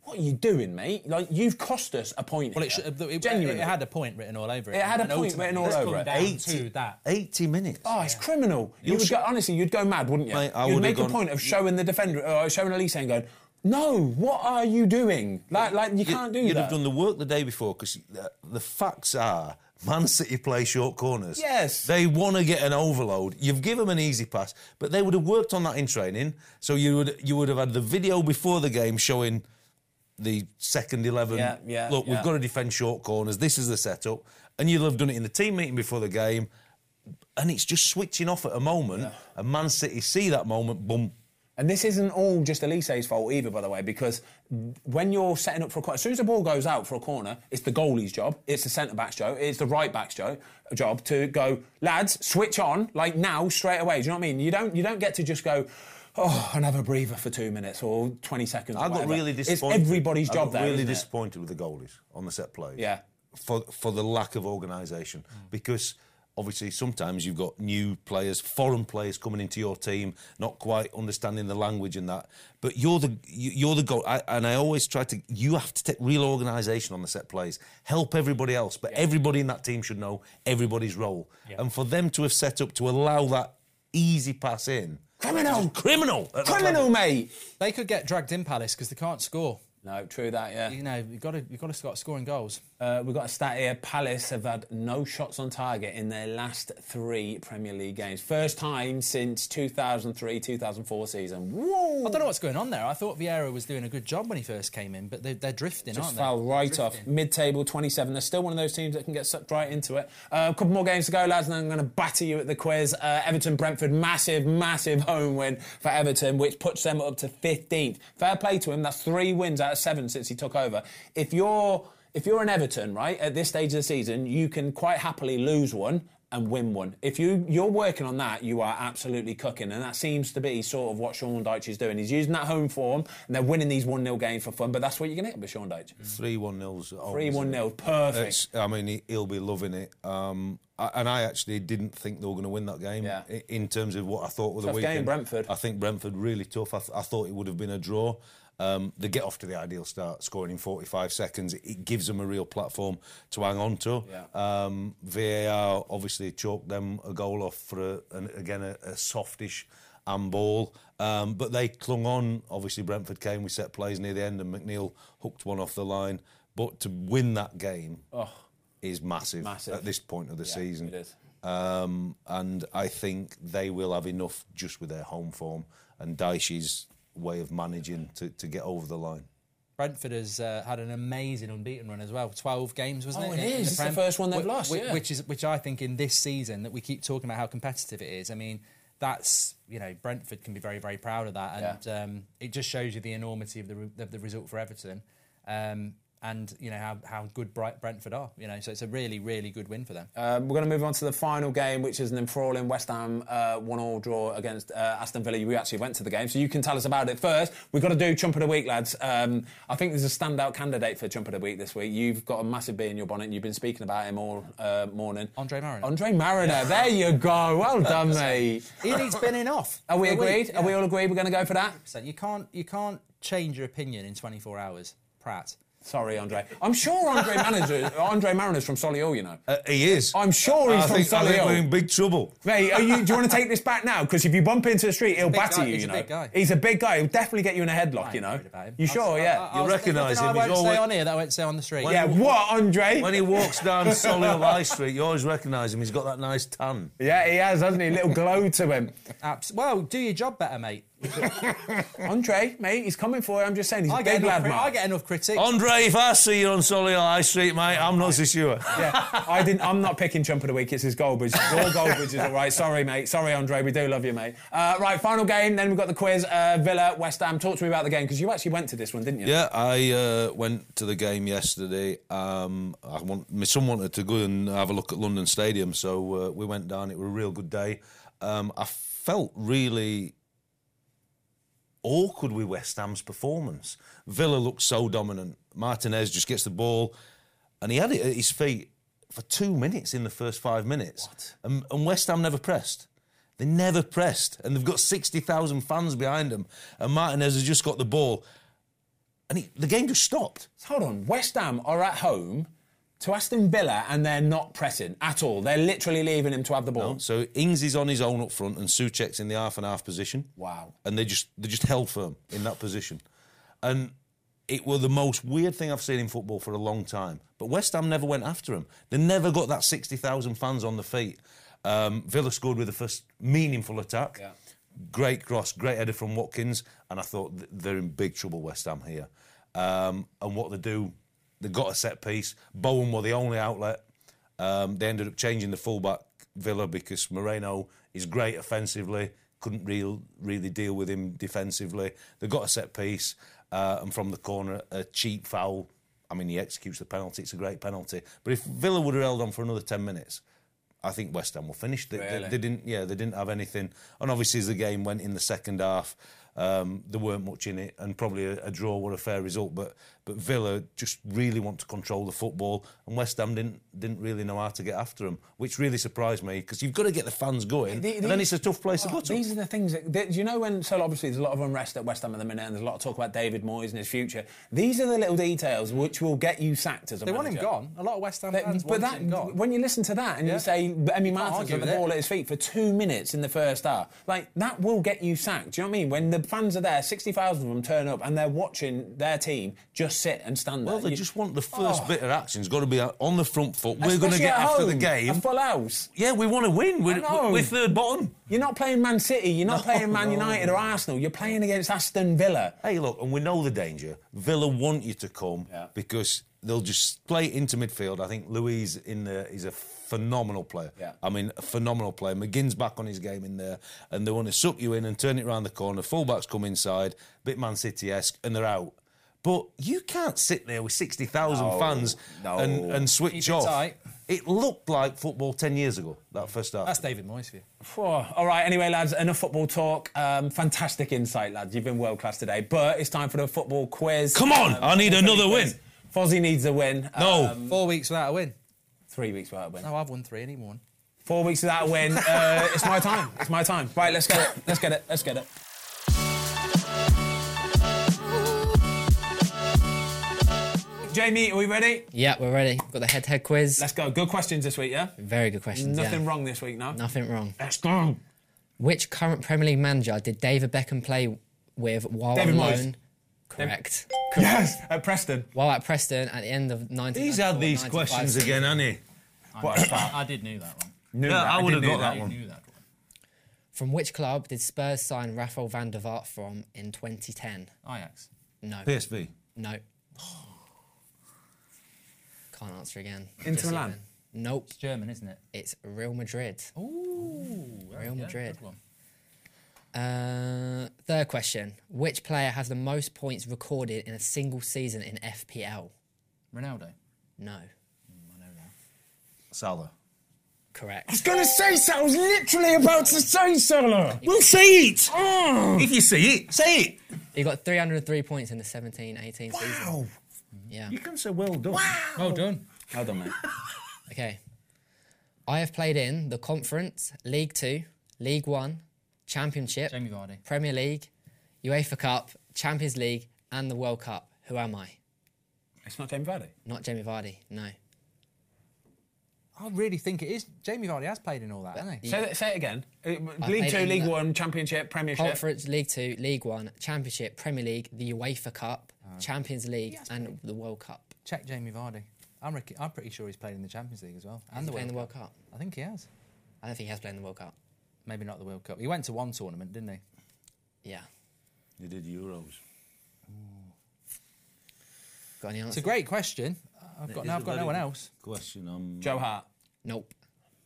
what are you doing, mate? Like, you've cost us a point. Well, it, here. should, it, Genuinely. it had a point written all over it. It had a And point ultimately, written all let's over come it. down eighty to that. eighty minutes. Oh, it's criminal. You You're would sh- go, honestly, you'd go mad, wouldn't you? Mate, I you'd would've make a gone- point of showing the defender, or showing Elise and going, no, what are you doing? Like, like you can't do You'd that. have done the work the day before, because the, the facts are Man City play short corners. Yes. They want to get an overload. You've given them an easy pass, but they would have worked on that in training. So you would you would have had the video before the game showing the second eleven. Yeah, yeah, Look, yeah. we've got to defend short corners. This is the setup. And you'll have done it in the team meeting before the game. And it's just switching off at a moment. Yeah. And Man City see that moment, boom. And this isn't all just Elise's fault either, by the way, because when you're setting up for a corner, as soon as the ball goes out for a corner, it's the goalie's job, it's the centre-back's job, it's the right-back's job, job to go, lads, switch on, like now, straight away. Do you know what I mean? You don't, you don't get to just go, oh, and have a breather for two minutes or twenty seconds. I or got whatever. really disappointed. It's everybody's I job got there, really isn't it? disappointed with the goalies on the set plays. Yeah. For for the lack of organisation, Mm. because obviously sometimes you've got new players, foreign players coming into your team, not quite understanding the language and that. But you're the you- you're the goal, I, and I always try to. You have to take real organisation on the set plays, help everybody else, but everybody in that team should know everybody's role. Yeah. And for them to have set up to allow that easy pass in, Criminal! criminal, at that Criminal, level. mate! They could get dragged in Palace because they can't score. No, true that, yeah. You know, you've got to, you've got to start scoring goals. Uh, we've got a stat here. Palace have had no shots on target in their last three Premier League games. First time since two thousand three two thousand four season. Whoa! I don't know what's going on there. I thought Vieira was doing a good job when he first came in, but they, they're drifting, Just aren't they? fell right Drifting. off. Mid-table, twenty-seven. They're still one of those teams that can get sucked right into it. Uh, a couple more games to go, lads, and I'm going to batter you at the quiz. Uh, Everton-Brentford, massive, massive home win for Everton, which puts them up to fifteenth. Fair play to him. That's three wins out of seven since he took over. If you're if you're an Everton, right, at this stage of the season, you can quite happily lose one and win one. If you, you're working on that, you are absolutely cooking. And that seems to be sort of what Sean Dyche is doing. He's using that home form, and they're winning these one nil games for fun, but that's what you're going to get with Sean Dyche. Three one nils. three one nil, perfect. It's, I mean, he, he'll be loving it. Um, I, and I actually didn't think they were going to win that game. Yeah. i- In terms of what I thought was the Tough weekend. game, Brentford. I think Brentford really tough. I, th- I thought it would have been a draw. Um, they get off to the ideal start, scoring in forty-five seconds. It gives them a real platform to hang on to. Yeah. Um, V A R obviously chalked them a goal off for, a, an, again, a, a softish handball. Um, but they clung on. Obviously, Brentford came with set plays near the end, and McNeil hooked one off the line. But to win that game Oh, is massive, massive. at this point of the Yeah, season. it is. Um, and I think they will have enough just with their home form and Dyche's way of managing to, to get over the line. Brentford has uh, had an amazing unbeaten run as well. twelve games, wasn't Oh, it? it in- in is. It's the Prem? first one they've Wh- lost, wh- yeah. Which is which I think in this season that we keep talking about how competitive it is. I mean, that's, you know, Brentford can be very, very proud of that, and um, it just shows you the enormity of the re- of the result for Everton. Um, and you know how, how good Bright Brentford are, you know, so it's a really, really good win for them. Um, we're going to move on to the final game, which is an enthralling West Ham uh, one-all draw against uh, Aston Villa. We actually went to the game, so you can tell us about it. First, we've got to do Chump of the Week, lads. Um, I think there's a standout candidate for Chump of the Week this week. You've got a massive bee in your bonnet, and you've been speaking about him all uh, morning. Andre Mariner. Andre Mariner, there you go. Well done, mate. He needs binning off. Are we For a week, agreed? yeah. Are we all agreed we're going to go for that? So you can't you can't change your opinion in twenty-four hours, Pratt. Sorry, Andre. I'm sure Andre, Manager, Andre Mariner's from Solihull, you know. Uh, he is. I'm sure he's I from think, I think Solihull. we're in big trouble. Mate, are you, do you want to take this back now? Because if you bump into the street, he'll big batter guy. you, He's you a know. big guy. He's a big guy. He'll definitely get you in a headlock, I you ain't know. worried about him. You I was- sure, I- yeah? I- I You was- recognise nothing him, I he's won't say always- on here that I won't say on the street. yeah, what, Andre? When he walks down Solihull High Street, you always recognise him. He's got that nice tan. Yeah, he has, hasn't he? A little glow to him. Abs- well, do your job better, mate. Andre, mate, he's coming for you. I'm just saying, he's a I get, big enough, lad, cri- man. I get enough critics. Andre, if I see you on Solihull High Street, mate, I'm not so sure. Yeah, I didn't. I'm not picking Chump of the Week. It's his Goldbridge. Your Goldbridge is all right. Sorry, mate. Sorry, Andre. We do love you, mate. Uh, right, final game. Then we've got the quiz. Uh, Villa, West Ham. Talk to me about the game because you actually went to this one, didn't you? Yeah, I uh, went to the game yesterday. Um, I want, my son wanted to go and have a look at London Stadium, so uh, we went down. It was a real good day. Um, I felt really awkward with West Ham's performance. Villa looked so dominant. Martinez just gets the ball, and he had it at his feet for two minutes in the first five minutes. What? And, and West Ham never pressed. They never pressed, and they've got sixty thousand fans behind them. And Martinez has just got the ball. and he, the game just stopped. Hold on, West Ham are at home to Aston Villa and they're not pressing at all. They're literally leaving him to have the ball. No, so Ings is on his own up front and Souček's in the half and half position. Wow. And they just they just held firm in that position. And it was the most weird thing I've seen in football for a long time. But West Ham never went after him. They never got that sixty thousand fans on the feet. Um, Villa scored with the first meaningful attack. Yeah. Great cross, great header from Watkins. And I thought they're in big trouble, West Ham, here. Um, and what they do, they got a set piece. Bowen were the only outlet. Um, they ended up changing the fullback, Villa, because Moreno is great offensively, couldn't real, really deal with him defensively. They got a set piece, uh, and from the corner, a cheap foul. I mean, he executes the penalty. It's a great penalty. But if Villa would have held on for another ten minutes, I think West Ham were finished. They, Really? they, they didn't. Yeah, they didn't have anything. And obviously, as the game went in the second half, um, there weren't much in it, and probably a, a draw were a fair result. But but Villa just really want to control the football, and West Ham didn't didn't really know how to get after them, which really surprised me because you've got to get the fans going, The- and then it's a tough place oh, to go to. These are the things that, that do you know when? So obviously there's a lot of unrest at West Ham at the minute, and there's a lot of talk about David Moyes and his future. These are the little details which will get you sacked as a They want manager. him gone. A lot of West Ham That- fans but want that, him gone. when you listen to that and Yeah. you say Emmy can't Martin's argue got the with it. ball at his feet for two minutes in the first half, like that will get you sacked. Do you know what I mean? When the fans are there, sixty thousand of them turn up and they're watching their team just sit and stand there. Well, they You- just want the first Oh. bit of action's got to be on the front foot. We're going to Especially get at after the home, game. a full house. Yeah, we want to win. We're, know. we're third bottom. You're not playing Man City. You're not No, playing Man no. United or Arsenal. You're playing against Aston Villa. Hey, look, and we know the danger. Villa want you to come Yeah. because they'll just play it into midfield. I think Louise in there is a phenomenal player. Yeah. I mean, a phenomenal player. McGinn's back on his game in there, and they want to suck you in and turn it around the corner. Fullbacks come inside, bit Man City-esque, and they're out. But you can't sit there with sixty thousand No, fans no. and, and switch Keep it off. tight. It looked like football ten years ago, that first half. That's David Moyes for you. Oh, all right, anyway, lads, enough football talk. Um, fantastic insight, lads. You've been world class today. But it's time for the football quiz. Come on, I need football another quiz. win. Fozzie needs a win. No. Um, Four weeks without a win. three weeks without a win. No, I've won three. I need one. Four weeks without a win. Uh, it's my time. It's my time. Right, let's get it. Let's get it. Let's get it. Jamie, are we ready? Yeah, we're ready. Got the head-to-head quiz. Let's go. Good questions this week, yeah? Very good questions. Nothing yeah. wrong this week, no? Nothing wrong. Let's go. Which current Premier League manager did David Beckham play with while David on Moyes. loan? Correct. Yes, at Preston. While at Preston at the end of nineteen ninety-four He's had these ninety-five questions season. again, hasn't he? What a start. I did knew that one. Knew Yeah, that. I did would've knew got that I one. knew that one. From which club did Spurs sign Rafael van der Vaart from in twenty ten? Ajax. No. P S V. No. Can't answer again. Inter Just Milan? even. Nope. It's German, isn't it? It's Real Madrid. Ooh, Real Madrid. Good one. Uh, third question. Which player has the most points recorded in a single season in F P L? Ronaldo. No. Salah. Correct. I was going to say so. I was literally about to say so. We'll say it. If you see it, say it. He got three hundred three points in the seventeen eighteen season. Wow. Yeah. You can say well done. Well done. Well done, mate. Okay. I have played in the Conference, League Two, League One, Championship, Jamie Vardy. Premier League, UEFA Cup, Champions League, and the World Cup. Who am I? It's not Jamie Vardy. Not Jamie Vardy. No. I really think it is. Jamie Vardy has played in all that, hasn't he? Say, that- say it again. Uh, League played Two, in League the- One, Championship, Premiership. Conference, League Two, League One, Championship, Premier League, the UEFA Cup, Champions League, and the World Cup. Check Jamie Vardy. I'm, rec- I'm pretty sure he's played in the Champions League as well. Has And he the played World in the World Cup. Cup? I think he has. I don't think he has played in the World Cup. Maybe not the World Cup. He went to one tournament, didn't he? Yeah. You did Euros. Got any It's answers? a great question. I've It got is now. a I've got very no one good else. Question. Um, Joe Hart. Nope.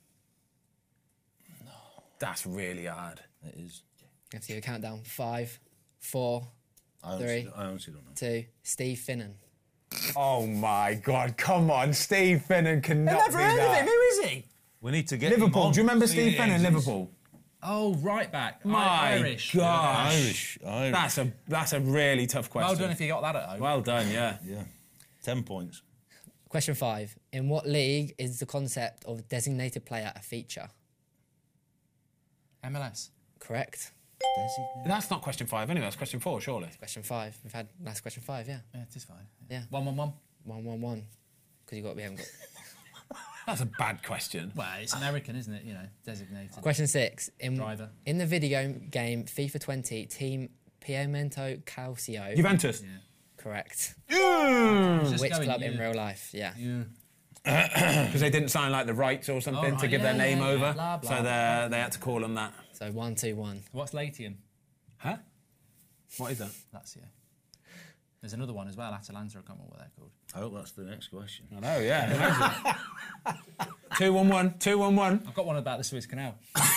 That's really hard. It is. You have to give a countdown. Five, four, I honestly, Three. I honestly don't know. two. Steve Finnan. Oh my God! Come on, Steve Finnan cannot be that. Who is he? We need to get him Liverpool. on. Do you remember See Steve the Finnan? ages. Liverpool. Oh, right back. I- My Irish. gosh. Irish. Irish. That's a that's a really tough question. Well done if you got that at home. Well done, yeah. Yeah. Ten points. Question five. In what league is the concept of designated player a feature? M L S. Correct. Designated. That's not question five anyway. That's question four, surely. Question five. We've had that's question five. Yeah. Yeah, it is fine. Yeah. One, one, one. One, one, one. Because you got we haven't got. That's a bad question. Well, it's American, isn't it? You know, designated. Question six. In, Driver. in the video game FIFA twenty, Team Piemonte Calcio. Juventus. Yeah. Correct. Just Which going, club yeah. in real life? Yeah. Yeah. Because they didn't sign like the rights or something Oh, right, to give yeah, their name yeah, yeah. over, Blah, blah, so blah. they they had to call them that. So one, two, one. What's Latium? Huh? What is that? That's yeah. There's another one as well, Atalanta. I can't remember what they're called. I hope that's the next question. I know, yeah. Two one one. Two one one. I've got one about the Suez Canal.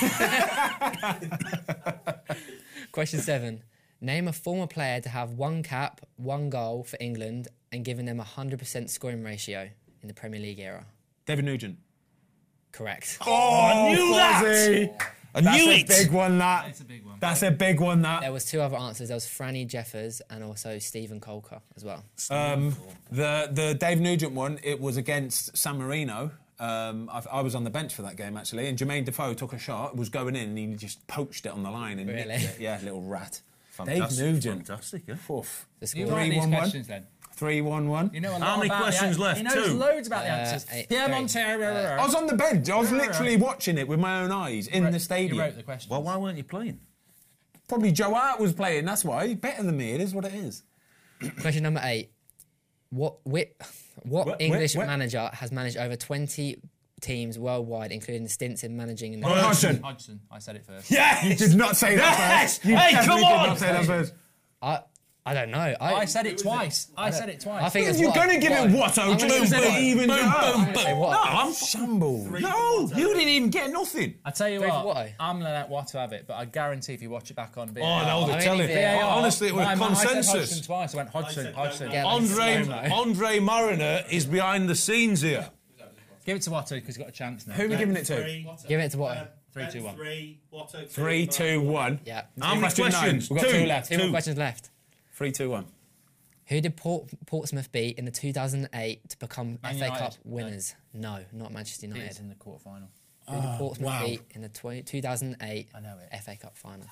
Question seven. Name a former player to have one cap, one goal for England, and giving them a hundred percent scoring ratio in the Premier League era. David Nugent. Correct. Oh, I knew that! I That's knew a it! big one. That. It's a big one. That's a big one. That. There was two other answers. There was Franny Jeffers and also Stephen Colker as well. Um, the the Dave Nugent one. It was against San Marino. Um, I, I was on the bench for that game actually, and Jermaine Defoe took a shot, was going in, and he just poached it on the line and Really? nicked it. Yeah, little rat. Fantastic, Dave Nugent. Fantastic, eh? Oof. The You score. write these Three, one, one. questions then. Three one one. You know a lot How many about questions the, left? He knows Two? loads about the Uh, answers. eight- Pierre three. Montero. I was on the bench. I was literally watching it with my own eyes in the stadium. You wrote the questions. Well, why weren't you playing? Probably Joe Hart was playing. That's why. He's better than me. It is what it is. Question number eight. What whi- what What- English what- manager has managed over twenty teams worldwide, including stints in managing in the Roy Hodgson. Hodgson. I said it first. Yes! You did not say that Yes! first. You Hey, definitely come did on! not say that first. I I don't know. I, I said it twice. I said it twice. I think it's You're what going to give it what Watto gonna just say to what? even Boom, it up. boom, boom. Say what? No, I'm Shambles. No, you didn't even get nothing. I tell you Three what, for Watto. I'm going to let Watto have it, but I guarantee if you watch it back on V A Oh, R, no, I they're mean, telling if me. V A R Honestly, it was My man, I said consensus. Hodgson twice. I went Hodgson, said Hodgson. Yeah, Andre, No. Andre Mariner is behind the scenes here. Give it to Watto because he's got a chance now. Who are we giving it to? Three, Give it to what? Three, two, one. Three, Watto, Three, two, one. Yeah. How many Question nine. questions? We've got Two. two left. Two more Two. questions left. Three, two, one. Who did Port, Portsmouth beat in the two thousand eight to become Man F A United. Cup winners? No, not Manchester It is United. in the quarter final. Who did Portsmouth wow. beat in the twenty, two thousand eight I know it. F A Cup final?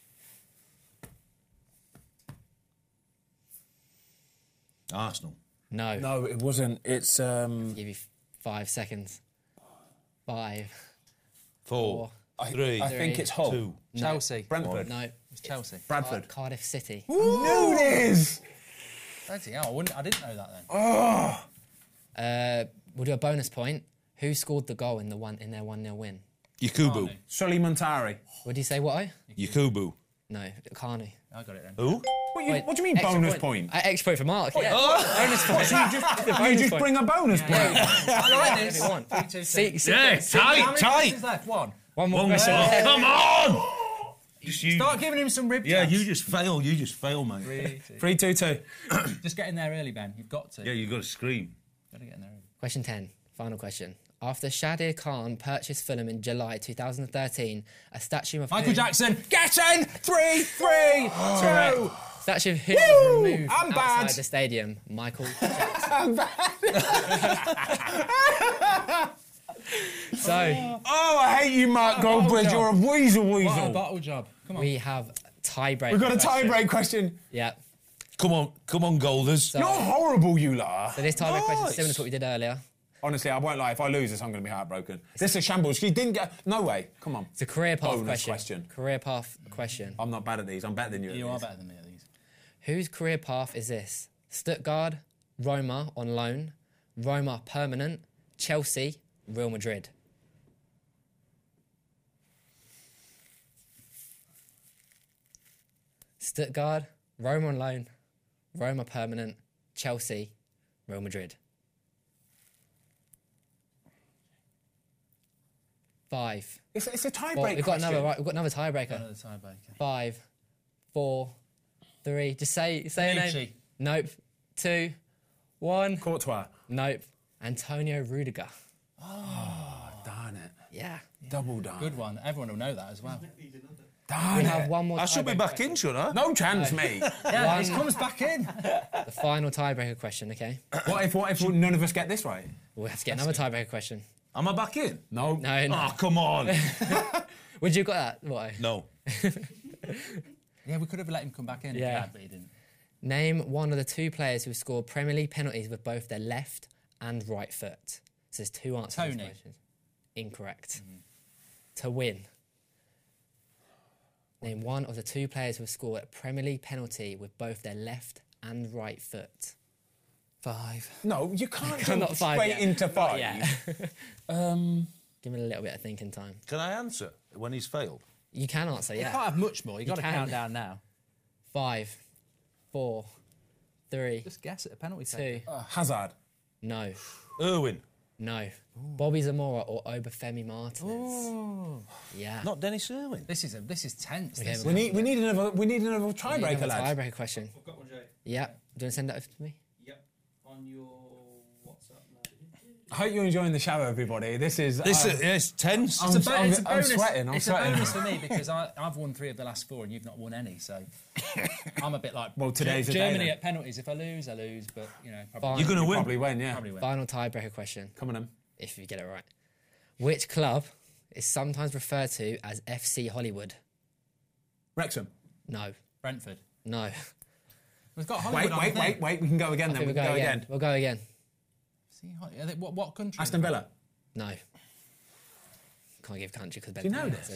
Arsenal. No. No, it wasn't. It's um. Give you f- five seconds. Five. Four. I, Three. I think it's Hull. Two. Chelsea. Brentford. No. It's Chelsea. Bradford. Cardiff City. Nunes. Bloody hell, I, wouldn't, I didn't know that then. Oh. Uh, we'll do a bonus point. Who scored the goal in the one in their one nil win? Yakubu. Carney. Sully Montari. What do you say? What? I? Yakubu. No, Carney. I got it then. Who? What, you, Wait, what do you mean extra bonus point? Uh, extra point for Mark. Yeah. Oh. Bonus point. So you just, you bonus just point. bring a bonus point. I like this. If you want. Three, two, See, two. see, Yeah, see- tight, How many tight. questions left? One. One more One question. more. Come on! Just you. Start giving him some rib Yeah, taps. you just fail. You just fail, mate. Three, two. Three, two, two. Just get in there early, Ben. You've got to. Yeah, you got to scream. Got to get in there early. Question ten. Final question. After Shadir Khan purchased Fulham in July twenty thirteen, a statue of Michael whom, Jackson, get in! Three, three, two. statue of who was removed I'm outside bad. the stadium? Michael Jackson. So Oh, I hate you, Mark Goldbridge. job. You're a weasel What a weasel. bottle job. Come on. we have tie-break. We've got a question. tie-break question. Yeah. Come on, come on, Golders. You're horrible, you lot are. So this tie-break question is Nice. similar to what we did earlier. Honestly, I won't lie. If I lose this, I'm going to be heartbroken. This is a shambles. She didn't get... No way. Come on. It's a career path Bonus question. question. Career path question. I'm not bad at these. I'm better than you at You are these. better than me at these. Whose career path is this? Stuttgart, Roma on loan, Roma permanent, Chelsea, Real Madrid. Stuttgart, Roma on loan, Roma permanent, Chelsea, Real Madrid. Five. It's, it's a Four. tie-break We've got question. another. Right, we've got another tiebreaker. Another tiebreaker. Five, four, three. Just say say a name. Bonucci. Nope. Two, one. Courtois. Nope. Antonio Rudiger. Darn it. Yeah. Double darn. Good one. Everyone will know that as well. Darn We it. have one more. I should be tiebreaker back question. in, should I? No chance, mate. Yeah, One. he comes back in. The final tiebreaker question. Okay. What if, what if none of us get this right? We'll have to get another tiebreaker question. Am I back in? No. No. no. Oh, come on. Would you got that? What? No. Yeah, we could have let him come back in. Yeah. Yeah, but he didn't. Name one of the two players who scored Premier League penalties with both their left and right foot. So there's two answers. to this Tony. question. Incorrect. To win. Name one of the two players who scored a Premier League penalty with both their left and right foot. Five. No, you can't Not jump five straight yet. into five. Yeah. Um, Give it a little bit of thinking time. can I answer when he's failed? You can answer, You yeah. can't have much more. You've got to can. count down now. Five, four, three, Just guess at a penalty two. taker. Hazard. No, Irwin. no. Bobby Zamora or Obafemi Martinez. Yeah. Not Dennis Irwin. This is a, this is tense. Okay, this We is- need, we need another, we need another You have tiebreaker, a lads. Tiebreaker question. I've got one, Jay. Yeah. Do you want to send that over to me? Yep. On your WhatsApp now. I hope you're enjoying the show, everybody. This is. This uh, is it's tense. I'm, It's a, bo- I'm- it's a I'm bonus. sweating. I'm it's sweating. a bonus for me because I, I've won three of the last four and you've not won any. So I'm a bit like Well, today's the day Germany then. at penalties. If I lose, I lose. But you know, probably, Fine. You're going to win. Probably win, yeah. probably win. Final tiebreaker question, Come on, then. if you get it right. Which club is sometimes referred to as F C Hollywood? Wrexham. No. Brentford. No. We've got Wait, Hollywood. on wait, the wait, thing. wait. We can go again then. Okay, We we'll can go go again. again. We'll go again. See, Holly- are they- what, what country? Aston Villa. No. Can't give country because Do you know this?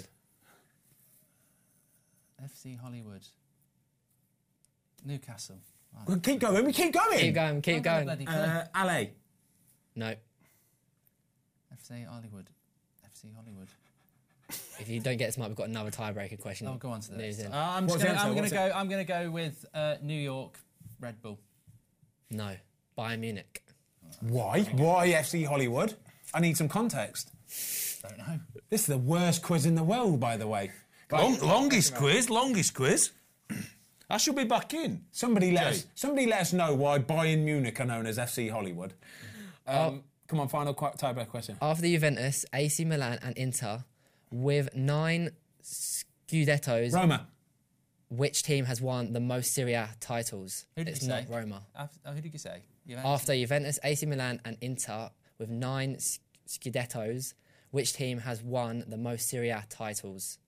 F C Hollywood. Newcastle. Right. Well, keep going. We keep going. Keep going, keep I've got a going. bloody clue. Uh, L A. No. F C Hollywood. F C Hollywood. If you don't get smart, we've got another tiebreaker question. I'll go on to the News next. in. Uh, I'm What's just the gonna, answer? I'm going What's to go. I'm going to go with uh, New York Red Bull. No. Bayern Munich. Why? Why F C Hollywood? I need some context. Don't know. This is the worst quiz in the world, by the way. Long, longest quiz, longest quiz. I should be back in. Somebody let Jay. us. Somebody let us know why Bayern Munich are known as F C Hollywood. Um, Oh. Come on, final qu- tiebreaker question. After the Juventus, A C Milan and Inter, with nine Scudettos, Roma. which team has won the most Serie A titles? Who did It's you not say? Roma. After, oh, who did you say? Juventus? After Juventus, A C Milan and Inter, with nine S- Scudettos, which team has won the most Serie A titles?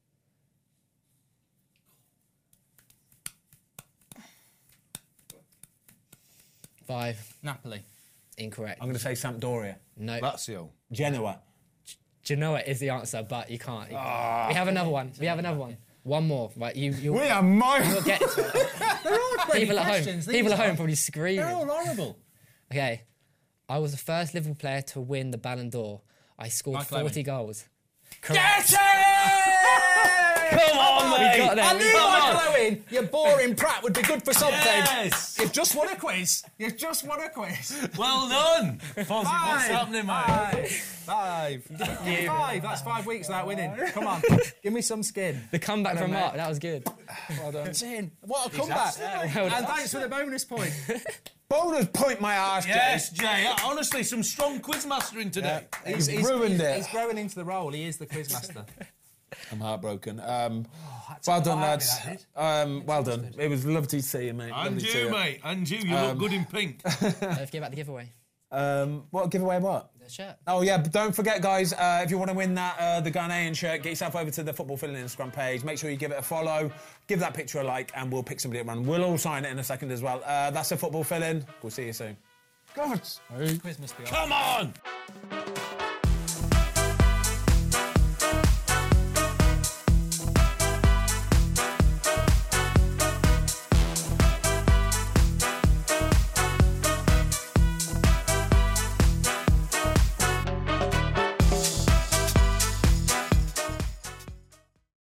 Five. Napoli. Incorrect. I'm going to say Sampdoria. No. Lazio. Genoa. Genoa is the answer, but you can't. You can't. We have another one. We have another one. One more. Right, you, you, We are miles. you'll get to it. They're all bloody People at home. questions. These People at are. home probably screaming. They're all horrible. Okay. I was the first Liverpool player to win the Ballon d'Or. I scored Michael forty Owen. goals. Get it! Come on, We mate. got there. I we knew got Michael Owen, you boring prat, would be good for something. Yes. You've just won a quiz. You've just won a quiz. Well done. Fozzie, what's happening, mate? Five. Five. That's five weeks without winning. Come on. Give me some skin. The comeback from mate. Mark, that was good. Well done. It's in. What a comeback. Well done. And thanks for the bonus point. Bonus point my ass, Jay. Yes, Jay. Honestly, some strong quiz mastering today. He's ruined he's, it. He's growing into the role. He is the quizmaster. I'm heartbroken. Um, well done, lads. Um, well done. It was lovely to see you, mate. And Lovely to see you, mate. And you. You look good in pink. Let's give out the giveaway. Um, what giveaway? What? The shirt. Oh yeah, but don't forget, guys. Uh, if you want to win that uh, the Ghanaian shirt, get yourself over to the Football Filling Instagram page. Make sure you give it a follow, give that picture a like, and we'll pick somebody at random. We'll all sign it in a second as well. Uh, that's the Football Filling. We'll see you soon. God. Quiz must be on. Come on.